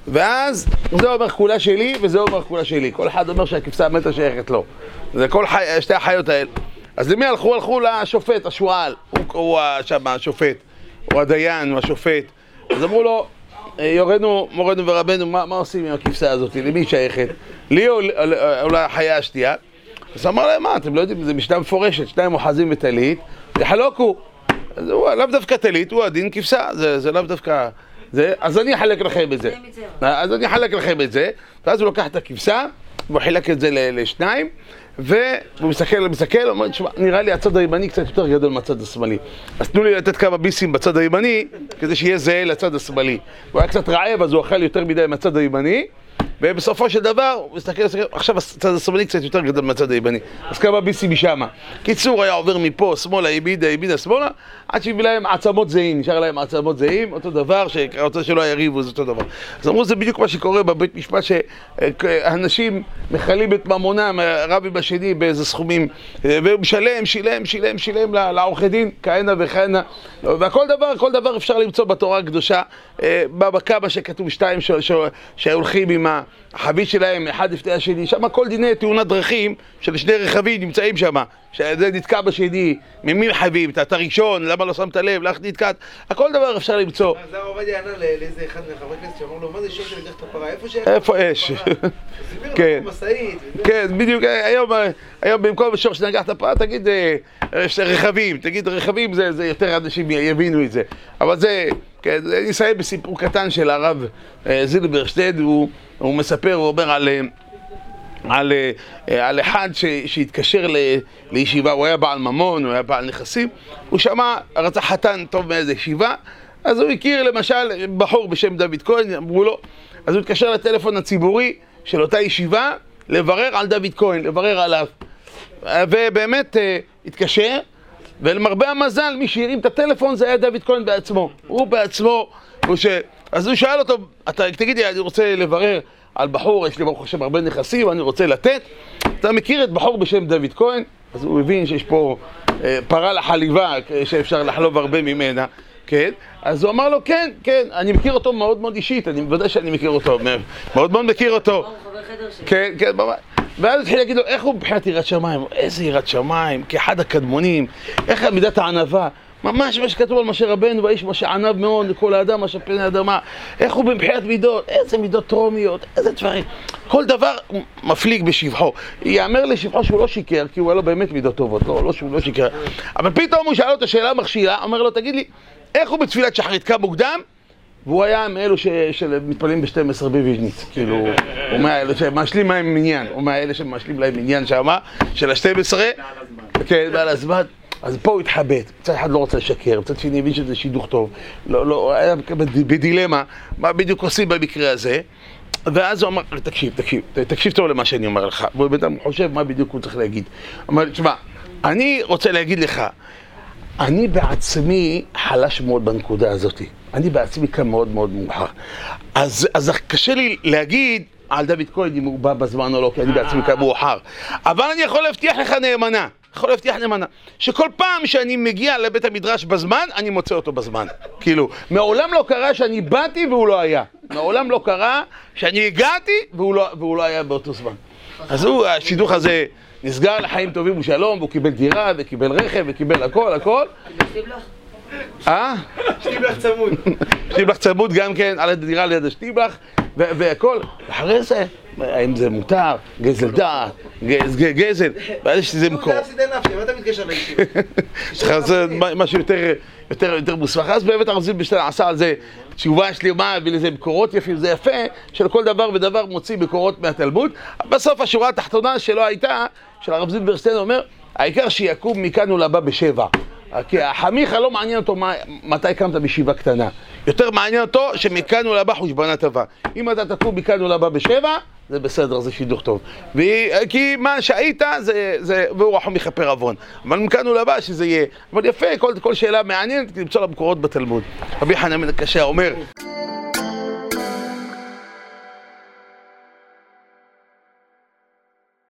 ואז זה אומר כולה שלי וזה אומר כולה שלי. כל אחד אומר שהכבשה המתה שייכת לו. זה כל שתי החיות האלה. אז למי הלכו? הלכו לשופט, השועל. הוא שם השופט, הוא הדיין, הוא השופט. אז אמרו לו, יורנו, מורנו ורבנו, מה עושים עם הכבשה הזאת? למי היא שייכת? לי או לחיה השתייה? אז אמר להם, מה, אתם לא יודעים, זה משנה מפורשת, שניים אוחזים בטלית, יחלוקו. אז הוא לאו דווקא טלית, הוא הדין כבשה, זה לאו דווקא... אז אני אחלק לכם את זה. ואז הוא לוקח את הכבשה, והוא חילק את זה לשניים, והוא מסתכל, אומר, נראה לי הצד הימני קצת יותר גדול מהצד השמאלי. אז תנו לי לתת כמה ביסים בצד הימני, כדי שיהיה זהה לצד השמאלי. הוא היה קצת רעב, אז הוא אכל יותר מדי מהצד הימני, ובסופו של דבר, הוא מסתכל, עכשיו הצד השמאלי קצת יותר גדול מהצד הימני. אז כמה ביסים משם. קיצור, היה עובר מפה, שמאלה, ימינה, שמאלה, עד שהביא להם עצמות זהים, נשאר להם עצמות זהים, אותו דבר, שרוצה שלא יריבו, זה אותו דבר. אז אמרו, זה בדיוק מה שקורה בבית משפט, שאנשים מכלים את ממונם, רבי בשני, באיזה סכומים, והוא שילם לעורכי דין, כהנה וכהנה, וכל דבר אפשר למצוא בתורה הקדושה, בכמה שכתוב שתיים שהולכים עם החבית שלהם, אחד לפני השני, שם כל דיני תאונת דרכים של שני רכבים נמצאים שם, שזה נתקע בשני, ממי מחייבים, אתה ראשון, למה לא שמת לב, לך נתקעת, הכל דבר אפשר למצוא. אז הרב עובדיה ענה לאיזה אחד מחברי כנסת שאמר לו, מה זה שור שלקח את הפרה? איפה אש? כן, כן, בדיוק, היום במקום שור שנגח את הפרה, תגיד רכבים, זה יותר אנשים יבינו את זה, אבל זה, אני אסיים בסיפור קטן של הרב זילברשטד, הוא מספר, הוא אומר על אחד שהתקשר לישיבה, הוא היה בעל ממון, הוא היה בעל נכסים, הוא שמע, רצה חתן טוב מאיזה ישיבה, אז הוא הכיר למשל בחור בשם דוד כהן, אמרו לו, אז הוא התקשר לטלפון הציבורי של אותה ישיבה, לברר על דוד כהן, לברר עליו, ובאמת התקשר, ולמרבה המזל, מי שהרים את הטלפון זה היה דוד כהן בעצמו, הוא בעצמו, אז הוא שאל אותו, תגיד לי, אני רוצה לברר על בחור, יש לי ברוך השם הרבה נכסים, אני רוצה לתת, אתה מכיר את בחור בשם דוד כהן? אז הוא הבין שיש פה פרה לחליבה, שאפשר לחלוב הרבה ממנה, כן? אז הוא אמר לו, כן, אני מכיר אותו מאוד מאוד אישית, אני בוודאי שאני מכיר אותו, מאוד מאוד מכיר אותו. כן, ואז התחיל להגיד לו, איך הוא מבחינת יראת שמיים? איזה יראת שמיים, כאחד הקדמונים, איך מידת הענווה? ממש מה שכתוב על משה רבנו, והאיש משה ענב מאוד לכל האדם, משה פני האדמה, איך הוא מבחינת מידות, איזה מידות טרומיות, איזה דברים. כל דבר מפליג בשבחו. יאמר לשבחו שהוא לא שיקר, כי הוא היה לו באמת מידות טובות, לא שהוא לא שיקר. אבל פתאום הוא שאל אותו שאלה מכשילה, אומר לו, תגיד לי, איך הוא בתפילת שחרית קם מוקדם? והוא היה מאלו שמתפללים ב-12 בוויז'ניץ, כאילו, הוא מאלה שמשלים להם מניין, הוא מאלה שמשלים להם מניין שמה, של ה-12, כן, ועל הזמן. אז פה הוא התחבט, מצד אחד לא רוצה לשקר, מצד שני הבין שזה שידוך טוב, לא, היה בדילמה, מה בדיוק עושים במקרה הזה, ואז הוא אמר, תקשיב טוב למה שאני אומר לך, והוא בינתיים חושב מה בדיוק הוא צריך להגיד. הוא אומר, תשמע, אני רוצה להגיד לך, אני בעצמי חלש מאוד בנקודה הזאת, אני בעצמי כאן מאוד מאוד מאוחר, אז קשה לי להגיד על דוד כהן אם הוא בא בזמן או לא, כי אני בעצמי כאן מאוחר, אבל אני יכול להבטיח לך נאמנה, שכל פעם שאני מגיע לבית המדרש בזמן, אני מוצא אותו בזמן. כאילו, מעולם לא קרה שאני באתי והוא לא היה. מעולם לא קרה שאני הגעתי והוא לא היה באותו זמן. אז השידוך הזה נסגר לחיים טובים ושלום, והוא קיבל דירה וקיבל רכב וקיבל הכל. שטיבלח צמוד גם כן, על הדירה ליד השטיבלח והכל. ואחרי זה, האם זה מותר, גזל דעת, גזל, ואז יש שזה מקור. מה אתה מתקשר לישיבה? זה משהו יותר מוסמך. אז באמת הרב זילברשטיין עשה על זה תשובה שלמה ולזה מקורות יפים, זה יפה, שלכל דבר ודבר מוציא מקורות מהתלמוד. בסוף השורה התחתונה שלו הייתה, של הרב זילברשטיין אומר, העיקר שיקום מכאן ולבא בשבע. כי החמיך לא מעניין אותו מתי קמת בישיבה קטנה. יותר מעניין אותו שמכאן ולבא חושבנה טובה. אם אתה תקום מכאן ולבא בשבע, זה בסדר, זה שידוך טוב. כי מה שהיית, והוא רחום יכפר עוון. אבל מכאן ולבא שזה יהיה. אבל יפה, כל שאלה מעניינת, למצוא לה מקורות בתלמוד. רבי חנן בן עקשיא אומר,